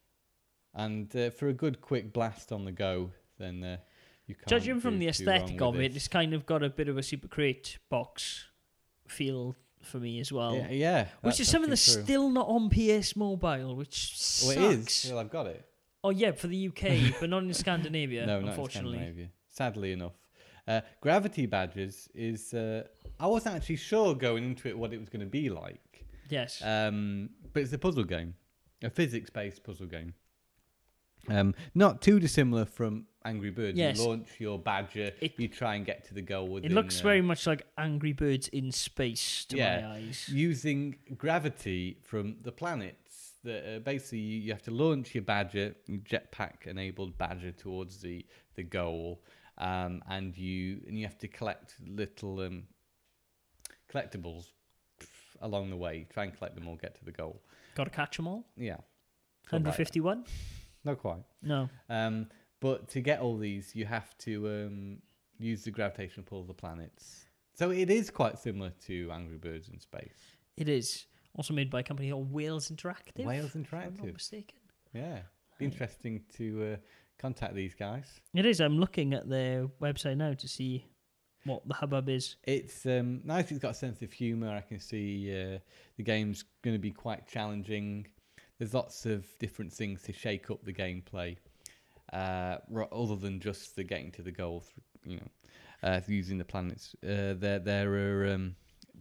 And uh, for a good quick blast on the go, then uh, you can't. Judging from do the too wrong aesthetic with of it, it's kind of got a bit of a Super Crate box feel for me as well. yeah, yeah, Which that's is something that's actually true. still not on P S Mobile, which Well, sucks. it is. Well, I've got it. Oh yeah, for the U K, but not in Scandinavia, no, not in unfortunately. Scandinavia. Sadly enough, uh, Gravity Badgers is. Uh, I wasn't actually sure going into it what it was going to be like. Yes. Um, but it's a puzzle game, a physics-based puzzle game. Um, not too dissimilar from Angry Birds. Yes. You launch your badger, It- you try and get to the goal within. it looks uh, very much like Angry Birds in space to Yeah. my eyes. using gravity from the planets. That uh, basically you, you have to launch your badger, your jetpack-enabled badger towards the the goal, um, and you and you have to collect little um, collectibles along the way. Try and collect them all, get to the goal. Got to catch them all. Yeah, one hundred fifty-one? Not quite. No. Um, but to get all these, you have to um, use the gravitational pull of the planets. So it is quite similar to Angry Birds in Space. It is. Also made by a company called Wales Interactive. Wales If I'm not Interactive. mistaken. Yeah. Be interesting to uh, contact these guys. It is. I'm looking at their website now to see what the hubbub is. It's um, nice. It's got a sense of humour. I can see uh, the game's going to be quite challenging. There's lots of different things to shake up the gameplay, uh, other than just the getting to the goal. You know, uh, using the planets. Uh, there, there are um,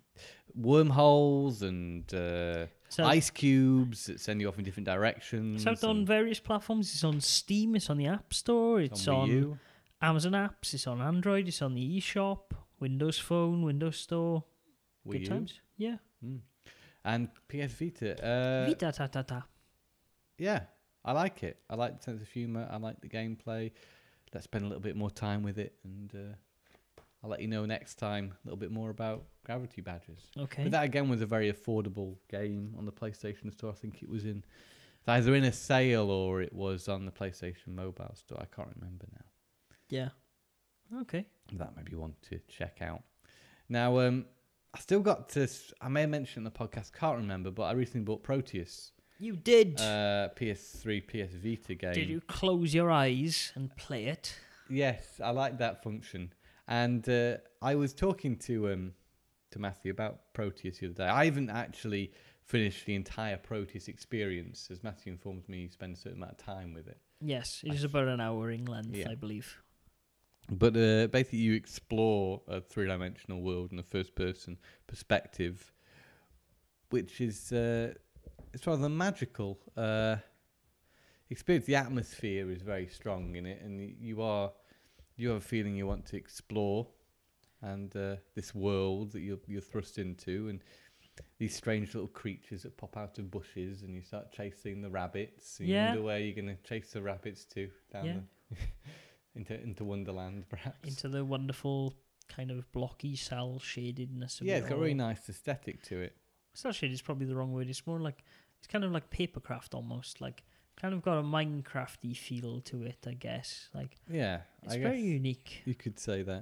wormholes and uh, So, ice cubes that send you off in different directions. it's out on and various platforms. It's on Steam. It's on the App Store. It's Wii on U. Amazon apps. It's on Android. It's on the eShop, Windows Phone, Windows Store. Wii Good U. times. Yeah. Mm. And P S Vita. Uh, Vita ta ta ta. Yeah, I like it. I like the sense of humour. I like the gameplay. Let's spend a little bit more time with it, and uh, I'll let you know next time a little bit more about Gravity Badgers. Okay. But that again was a very affordable game on the PlayStation Store. I think it was in it's either in a sale or it was on the PlayStation Mobile Store. I can't remember now. Yeah. Okay. That may be one to check out. Now, um, I still got to. I may have mentioned in the podcast. Can't remember, but I recently bought Proteus. You did. Uh, P S three, P S Vita game. Did you close your eyes and play it? Yes, I like that function. And uh, I was talking to um to Matthew about Proteus the other day. I haven't actually finished the entire Proteus experience, as Matthew informs me. He spends a certain amount of time with it. Yes, it is about an hour in length, Yeah. I believe. But uh, basically, you explore a three-dimensional world in a first-person perspective, which is uh, it's rather magical uh, experience. The atmosphere is very strong in it, and you are you have a feeling you want to explore, and uh, this world that you're you're thrust into, and these strange little creatures that pop out of bushes, and you start chasing the rabbits. And Yeah. You wonder where you're going to chase the rabbits to down Yeah. the into into Wonderland, perhaps. Into the wonderful kind of blocky cell shadedness of Yeah, it it's got a all. really nice aesthetic to it. Cell shaded is probably the wrong word. It's more like it's kind of like papercraft almost. Like kind of got a Minecrafty feel to it, I guess. Like Yeah, it's I very guess unique. you could say that.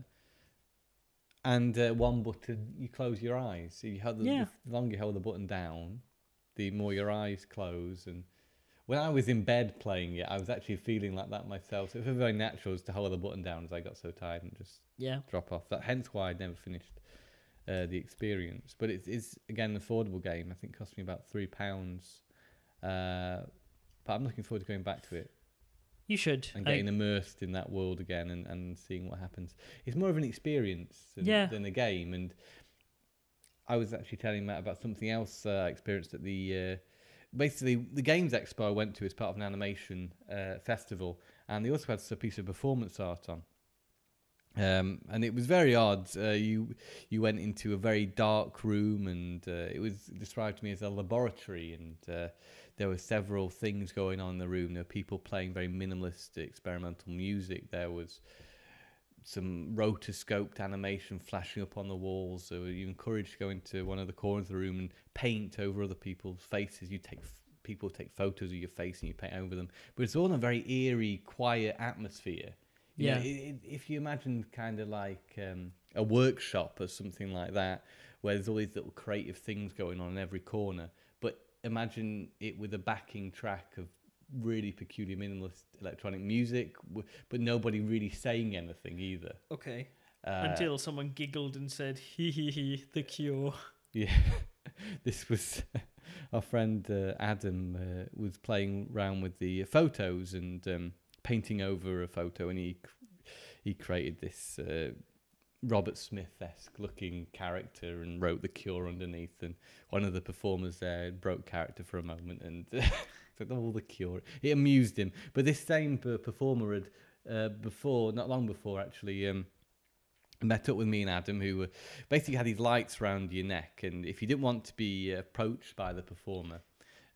And uh, one button, you close your eyes. So you hold the, Yeah. the longer you hold the button down, the more your eyes close. And when I was in bed playing it, I was actually feeling like that myself. So it was very natural just to hold the button down as I got so tired and just Yeah. drop off. That hence why I never finished uh, the experience. But it's, it's again an affordable game. I think it cost me about three pounds. Uh, but I'm looking forward to going back to it You should. and I- getting immersed in that world again and, and seeing what happens. It's more of an experience than, Yeah. than a game. And I was actually telling Matt about something else uh, I experienced at the uh, basically the Games Expo I went to as part of an animation uh, festival, and they also had a piece of performance art on. Um, and it was very odd. Uh, you you went into a very dark room, and uh, it was described to me as a laboratory. And uh, there were several things going on in the room. There were people playing very minimalist experimental music. There was some rotoscoped animation flashing up on the walls. So you encouraged to go into one of the corners of the room and paint over other people's faces. You take f- people take photos of your face and you paint over them. But it's all in a very eerie, quiet atmosphere. You Yeah. know, it, it, if you imagine kind of like um, a workshop or something like that, where there's all these little creative things going on in every corner, but imagine it with a backing track of really peculiar minimalist electronic music, w- but nobody really saying anything either. Okay. Uh, Until someone giggled and said, "Hee hee hee, the cure." Yeah, this was our friend uh, Adam uh, was playing around with the photos and um, painting over a photo, and he he created this uh, Robert Smith-esque looking character and wrote The Cure underneath. And one of the performers there broke character for a moment and said, "Oh, The Cure." It amused him. But this same p- performer had uh, before, not long before actually. Um, met up with me and Adam, who uh, basically had these lights around your neck, and if you didn't want to be approached by the performer,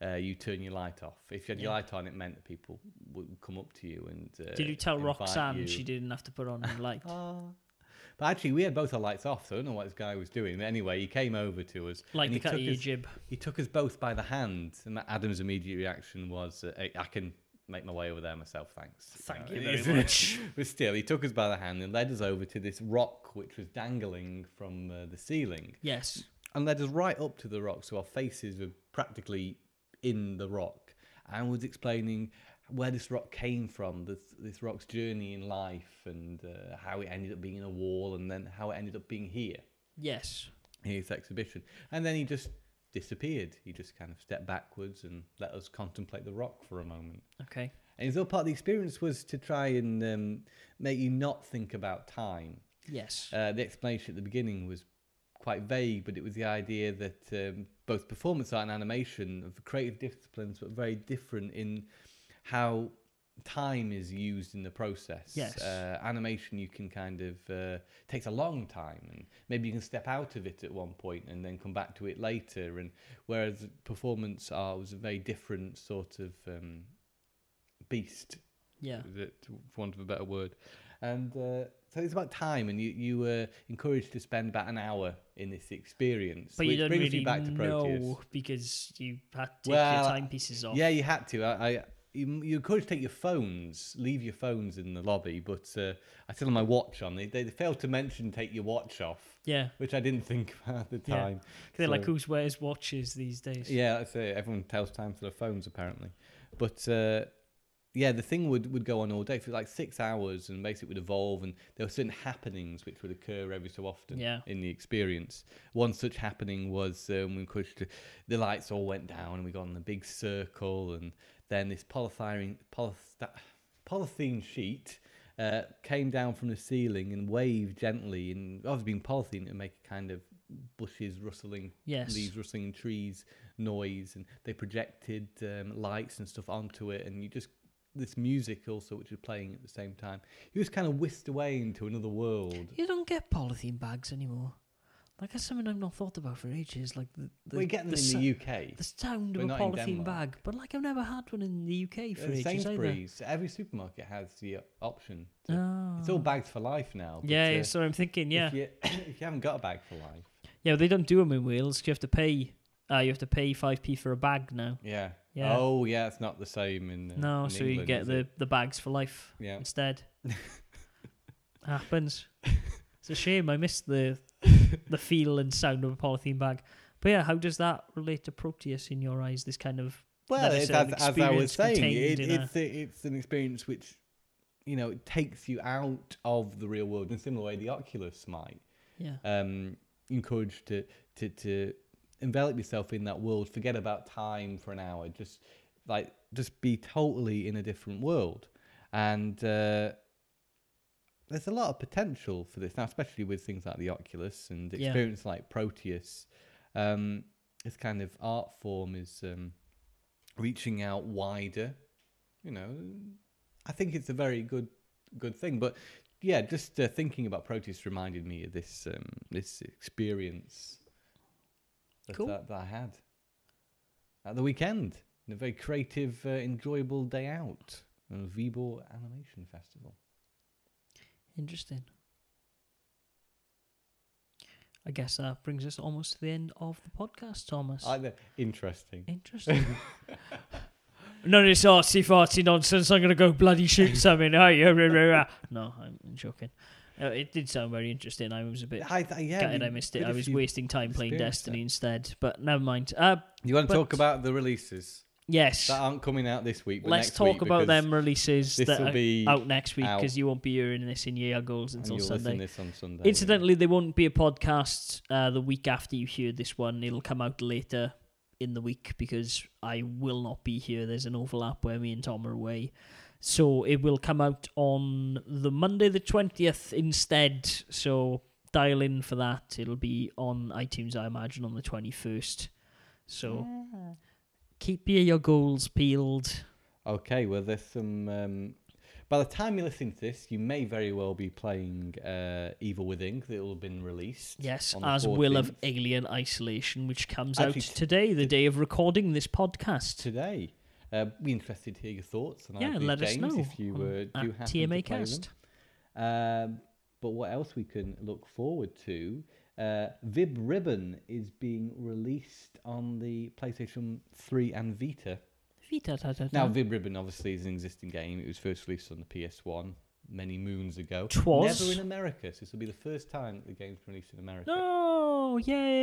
uh, you turn your light off. If you had Yeah. your light on, it meant that people would come up to you and uh, Did you tell invite Roxanne you. she didn't have to put on the light? Ah. But actually, we had both our lights off, so I don't know what this guy was doing. But anyway, he came over to us. Like and the he cat took of your us- jib. He took us both by the hand, and Adam's immediate reaction was, uh, "I can make my way over there myself, thanks." Thank Uh, you it's- very much. But still, he took us by the hand and led us over to this rock which was dangling from uh, the ceiling, Yes. and led us right up to the rock, so our faces were practically in the rock, and was explaining where this rock came from, this this rock's journey in life, and uh, how it ended up being in a wall, and then how it ended up being here Yes. in this exhibition. And then he just disappeared. He just kind of stepped backwards and let us contemplate the rock for a moment. Okay. And his other part of the experience was to try and um, make you not think about time. Yes. Uh, the explanation at the beginning was quite vague, but it was the idea that um, both performance art and animation are creative disciplines, but very different in how time is used in the process. Yes. Uh, animation, you can kind of uh, takes a long time, and maybe you can step out of it at one point and then come back to it later. And whereas performance art was a very different sort of um, beast, Yeah. that, for want of a better word. And uh, so it's about time, and you you were encouraged to spend about an hour in this experience. But you which don't brings really you back to Proteus. know because you had to take Well, your timepieces off. Yeah, you had to. I, I you, you're encouraged to take your phones, leave your phones in the lobby. But uh, I still had my watch on. They, they failed to mention take your watch off, Yeah. which I didn't think about at the Yeah. time. They're like, So- who wears watches these days? Yeah, that's it. Everyone tells time to their phones, apparently. But uh, yeah, the thing would, would go on all day for like six hours, and basically would evolve. And there were certain happenings which would occur every so often Yeah. in the experience. One such happening was um, we encouraged to, the lights all went down, and we got in a big circle, and then this polythene polyth- polythene sheet uh, came down from the ceiling and waved gently, and obviously being polythene to make a kind of bushes rustling, Yes. leaves rustling in trees noise, and they projected um, lights and stuff onto it, and you just this music also which was playing at the same time. You just kind of whisked away into another world. You don't get polythene bags anymore. Like, that's something I've not thought about for ages. Like the, the We're getting the them in sa- the U K. the sound but of a not in polythene Denmark. bag, but like I've never had one in the U K for Uh, ages either. Sainsbury's, every supermarket has the uh, option. to- Oh. It's all bags for life now. but, Yeah, uh, yeah, so I'm thinking, yeah, If you, if you haven't got a bag for life, yeah. They don't do them in Wales. 'Cause you have to pay. Uh, you have to pay five p for a bag now. yeah. Yeah. Oh, yeah, it's not the same in. Uh, No, in so you England, get is the, it? the bags for life Yeah. instead. Happens. It's a shame. I missed the the feel and sound of a polythene bag. But yeah, how does that relate to Proteus in your eyes? This kind of Well, that it's, is as, an as I was experience saying, contained it, in a- it's a, it's an experience which, you know, it takes you out of the real world in a similar way the Oculus might. yeah, Um, encouraged to, to to envelop yourself in that world, forget about time for an hour, just like just be totally in a different world. And uh, there's a lot of potential for this now, especially with things like the Oculus and Yeah. experience like Proteus. Um, this kind of art form is um, reaching out wider. You know, I think it's a very good good thing. But yeah, just uh, thinking about Proteus reminded me of this um, this experience that, Cool. that, that I had at the weekend. A very creative, uh, enjoyable day out at the Viborg Animation Festival. interesting. I guess that brings us almost to the end of the podcast, Thomas. Either interesting. Interesting. None of this artsy fartsy nonsense. I'm gonna go bloody shoot something. Oh, yeah, rah, rah, rah. No, I'm joking. Uh, it did sound very interesting. I was a bit I, I, yeah, gutted we- I missed it. good I if was you- wasting time playing experienced Destiny it. instead. But never mind. Uh, You want to but- talk about the releases yes. that aren't coming out this week? But Let's next talk week, about because them releases This that will are be out next week out. because you won't be hearing this in your goals and until you'll Sunday. listen this on Sunday. Incidentally, there won't be a podcast uh, the week after you hear this one. It'll come out later in the week because I will not be here. There's an overlap where me and Tom are away. So it will come out on the Monday the twentieth instead. So dial in for that. It'll be on iTunes, I imagine, on the twenty-first. So keep your, your goals peeled. Okay, well, there's some um, by the time you listen to this, you may very well be playing uh, Evil Within, because it will have been released. Yes, on the as will of fourteenth. Alien Isolation, which comes Actually, out t- today, the t- day of recording this podcast. Today. Uh, be interested to hear your thoughts on Yeah, either of let these us games know if you on- uh, do at happen T M A to play Cast. them. Um, but what else we can look forward to? Uh, Vib Ribbon is being released on the PlayStation three and Vita. Vita, ta, ta, ta. Now, Vib Ribbon obviously is an existing game. It was first released on the P S one many moons ago. Twas. Never in America, so this will be the first time that the game's been released in America. No,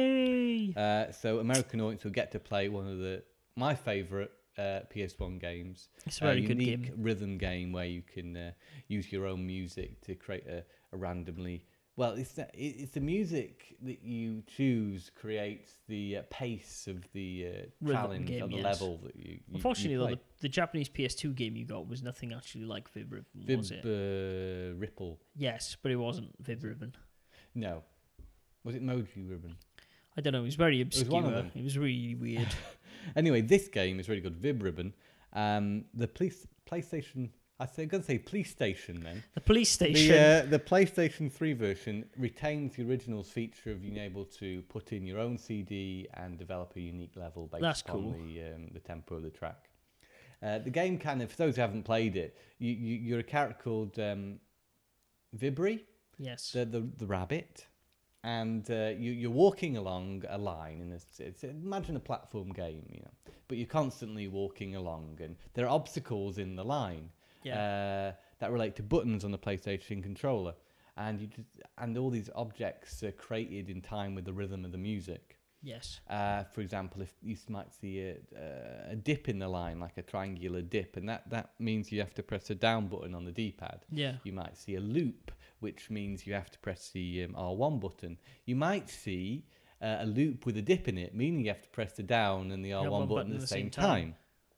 yay! Uh, so American audience will get to play one of the my favourite uh, P S one games. It's a very good unique game. rhythm game where you can uh, use your own music to create a, a randomly. Well, it's the, it- it's the music that you choose creates the uh, pace of the uh, Rhythm challenge game, or the yes. level that you. you Unfortunately, you though, play. the, the Japanese P S two game you got was nothing actually like Vib Ribbon, Vib was it? uh, Ripple. Yes, but it wasn't Vib Ribbon. No, was it Moji Ribbon? I don't know, it was very was obscure. one of them. It was really weird. Anyway, this game is really good. Vib Ribbon. Um, the police PlayStation. I say, I'm gonna say PlayStation then. The police station. The, uh, the PlayStation three version retains the original feature of being able to put in your own C D and develop a unique level based That's upon cool. the um, the tempo of the track. Uh, the game kind of, for those who haven't played it, you, you, you're a character called um, Vibri, Yes. the, the the rabbit, and uh, you, you're walking along a line in a, it's, imagine a platform game, you know, but you're constantly walking along, and there are obstacles in the line. Yeah. Uh, that relate to buttons on the PlayStation controller, and you just, and all these objects are created in time with the rhythm of the music. Yes. Uh, for example, if you might see a, uh, a dip in the line, like a triangular dip, and that, that means you have to press a down button on the D-pad. Yeah. You might see a loop, which means you have to press the um, R one button. You might see uh, a loop with a dip in it, meaning you have to press the down and the R one button at the same time. time.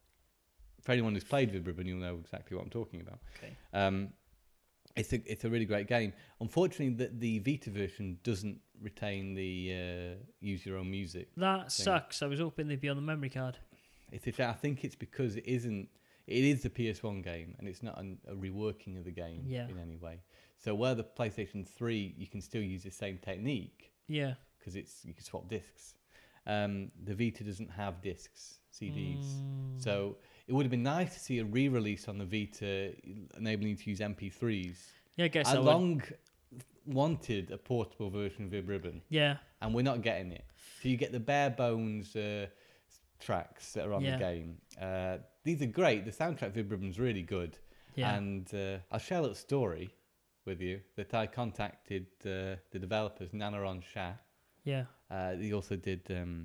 For anyone who's played Vib Ribbon, you'll know exactly what I'm talking about. Okay. Um, it's a it's a really great game. Unfortunately, the the Vita version doesn't retain the uh, use your own music. That thing. sucks. I was hoping they'd be on the memory card. It's a, I think it's because it isn't. It is the P S one game, and it's not an, a reworking of the game Yeah. in any way. So where the PlayStation three, you can still use the same technique Yeah. because it's you can swap discs. Um, the Vita doesn't have discs, C Ds. Mm. So it would have been nice to see a re-release on the Vita, enabling you to use M P threes. Yeah, I guess I I would. long wanted a portable version of Vib Ribbon, Yeah. and we're not getting it. So you get the bare bones uh, tracks that are on Yeah. the game. Uh, these are great. The soundtrack of Vib Ribbon's really good. Yeah. And uh, I'll share a little story with you that I contacted uh, the developers, Nanaron Shah. Yeah. Uh, he also did um,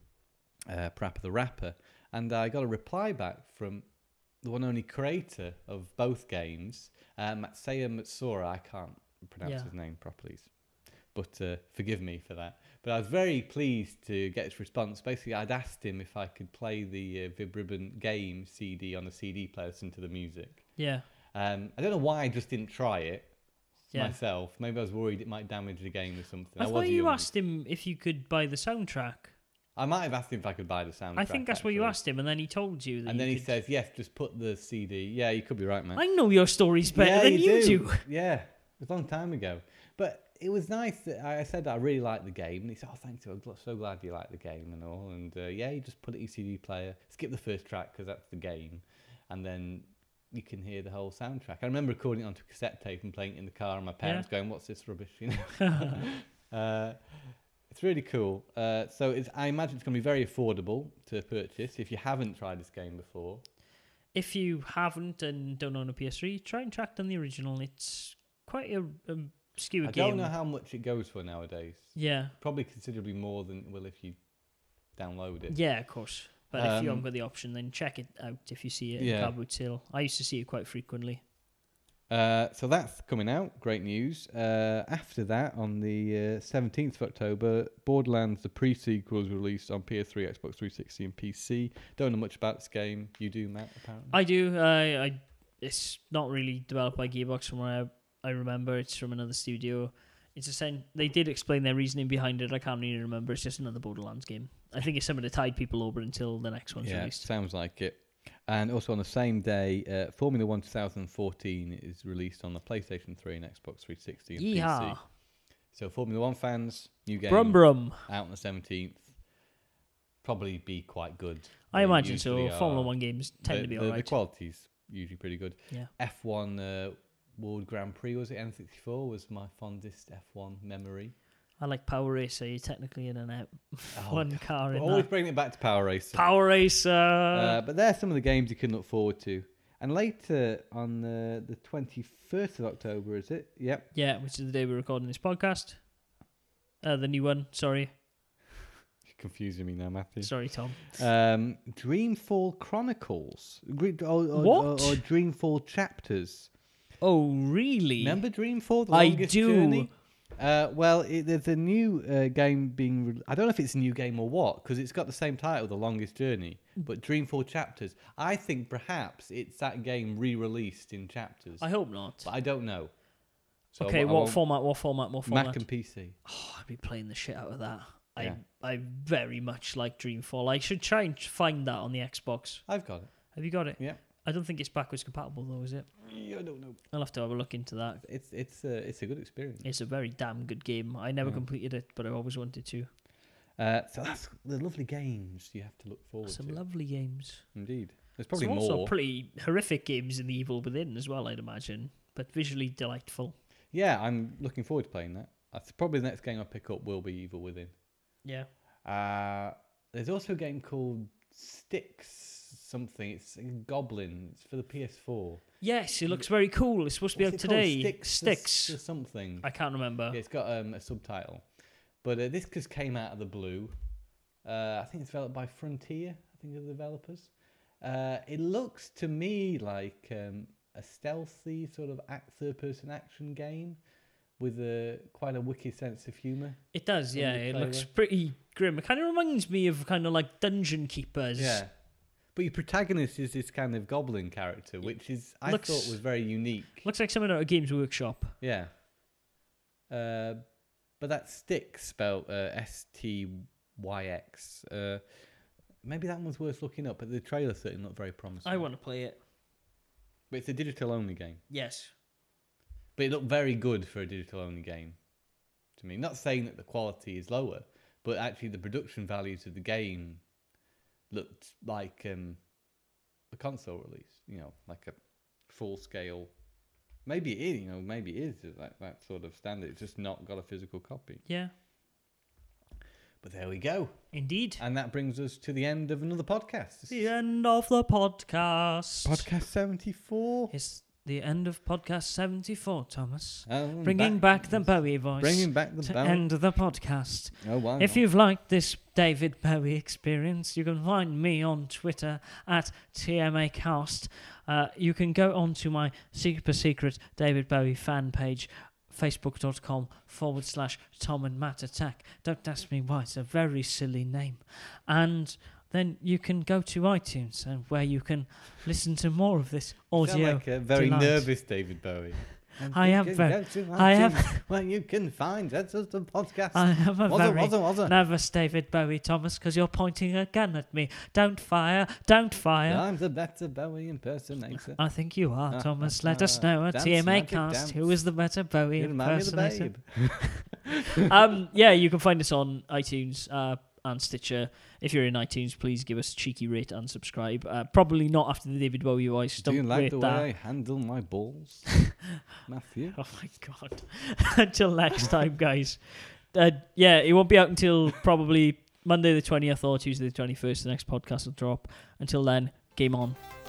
uh, Parappa the Rapper. And I got a reply back from the one and only creator of both games, uh, Matsuya Matsuura. I can't pronounce Yeah. his name properly, but uh, forgive me for that. But I was very pleased to get his response. Basically, I'd asked him if I could play the uh, Vib Ribbon game C D on a C D player, listen to the music. Yeah. Um, I don't know why I just didn't try it Yeah. myself. Maybe I was worried it might damage the game or something. I was thought you young. asked him if you could buy the soundtrack. I might have asked him if I could buy the soundtrack. I think that's what you actually. asked him, and then he told you that. And you then he could... says, yes, just put the C D. Yeah, you could be right, man. I know your stories better yeah, than you do. Yeah, it was a long time ago. But it was nice that I I said that I really liked the game. And he said, oh, thanks, I'm gl- so glad you like the game and all. And uh, yeah, you just put it in your C D player, skip the first track because that's the game. And then you can hear the whole soundtrack. I remember recording it onto a cassette tape and playing it in the car and my parents going, what's this rubbish? You know. uh, It's really cool. Uh, so it's, I imagine it's going to be very affordable to purchase if you haven't tried this game before. If you haven't and don't own a P S three, try and track down the original. It's quite a, a obscure I game. don't know how much it goes for nowadays. Yeah. Probably considerably more than it will if you download it. Yeah, of course. But if you Um, haven't got the option, then check it out if you see it Yeah. in car boot sale. I used to see it quite frequently. Uh, so that's coming out. Great news. Uh, after that, on the uh, seventeenth of October, Borderlands, the pre-sequel, was released on P S three, Xbox three sixty, and P C. Don't know much about this game. You do, Matt, apparently? I do. I, I. It's not really developed by Gearbox from what I, I remember. It's from another studio. It's a sen- They did explain their reasoning behind it. I can't really remember. It's just another Borderlands game. I think it's something to tide people over until the next one's yeah, released. sounds like it. And also on the same day, uh, Formula One twenty fourteen is released on the PlayStation three and Xbox three sixty and Yeehaw. P C. So Formula One fans, new game Brum brum. out on the seventeenth. Probably be quite good. I They imagine so. usually Formula are. One games tend the, to be the, the alright. quality's usually pretty good. Yeah. F one uh, World Grand Prix, was it N sixty-four? Was my fondest F one memory. I like Power Racer. You're technically in and out. Oh, One car in Always that. bringing it back to Power Racer. Power Racer. Uh, but there's some of the games you can look forward to. And later on uh, the twenty-first of October, is it? Yep. yeah, which is the day we're recording this podcast. Uh, the new one. Sorry. You're confusing me now, Matthew. Sorry, Tom. Um, Dreamfall Chronicles. Gre- or, or, What? Or, or Dreamfall Chapters. Oh, really? Remember Dreamfall? The I Longest do. Journey? Uh, well, it, there's a new uh, game being... Re- I don't know if it's a new game or what, because it's got the same title, The Longest Journey, but Dreamfall Chapters. I think perhaps it's that game re-released in chapters, I hope not. but I don't know. So okay, I, I what won't- format? What format? What format? Mac and P C. Oh, I'd be playing the shit out of that. Yeah. I I very much like Dreamfall. I should try and find that on the Xbox. I've got it. Have you got it? Yeah. I don't think it's backwards compatible though, is it? Yeah, I don't know. I'll have to have a look into that. It's it's a it's a good experience. It's a very damn good game. I never Yeah. completed it, but I always wanted to. Uh, so that's the lovely games you have to look forward Some to. lovely games. Indeed, there's probably Some also more. pretty horrific games in the Evil Within as well, I'd imagine, but visually delightful. Yeah, I'm looking forward to playing that. That's probably the next game I pick up will be Evil Within. Yeah. Uh, there's also a game called Styx something. It's a Goblin. It's for the P S four. Yes, it looks very cool. It's supposed to be out What's it called? today. Styx. Sticks. or something. I can't remember. Yeah, it's got um, a subtitle. But uh, this just came out of the blue. Uh, I think it's developed by Frontier, I think are the developers. Uh, it looks to me like um, a stealthy sort of act, third-person action game with a quite a wicked sense of humour. It does, From yeah. the It looks trailer. pretty grim. It kind of reminds me of kind of like Dungeon Keepers. Yeah. But your protagonist is this kind of goblin character, which is I Looks- thought was very unique. Looks like something out of Games Workshop. Yeah. Uh, but that Styx, spelled uh, S T Y X. Uh, maybe that one's worth looking up, but the trailer certainly looked very promising. I want to play it. But it's a digital-only game. Yes. But it looked very good for a digital-only game to me. Not saying that the quality is lower, but actually the production values of the game looked like um, a console release. You know, like a full-scale... Maybe it is, you know, maybe it is that, that sort of standard. It's just not got a physical copy. Yeah. But there we go. Indeed. And that brings us to the end of another podcast. This The is end of the podcast. podcast seventy-four. It's the end of podcast seventy-four, Thomas. Um, Bringing back, the Bowie voice. Bringing back the to Bowie. end the podcast. Oh, why If not? you've liked this David Bowie experience, you can find me on Twitter at T M A Cast. Uh, you can go on to my super secret David Bowie fan page, facebook.com forward slash Tom and Matt Attack. Don't ask me why, it's a very silly name. And then you can go to iTunes, and where you can listen to more of this You sound audio. like a very delight. nervous David Bowie. I am You can very- go to I am- iTunes where you can find that's just a podcast. I am a Was it, very was it, was it? nervous David Bowie, Thomas, because you're pointing a gun at me. Don't fire, don't fire. I'm the better Bowie impersonator. I think you are, Ah, Thomas. ah, Let us ah, know at dance, T M A magic Cast who dance. is the better Bowie You remind me of the impersonator. babe. um, yeah, you can find us on iTunes uh, and Stitcher. If you're in iTunes, please give us a cheeky rate and subscribe. Uh, probably not after the David Bowie voice. Do Don't you like rate the that. way I handle my balls, Matthew? Oh my god. Until next time, guys. Uh, yeah, it won't be out until probably Monday the twentieth or Tuesday the twenty-first. The next podcast will drop. Until then, game on.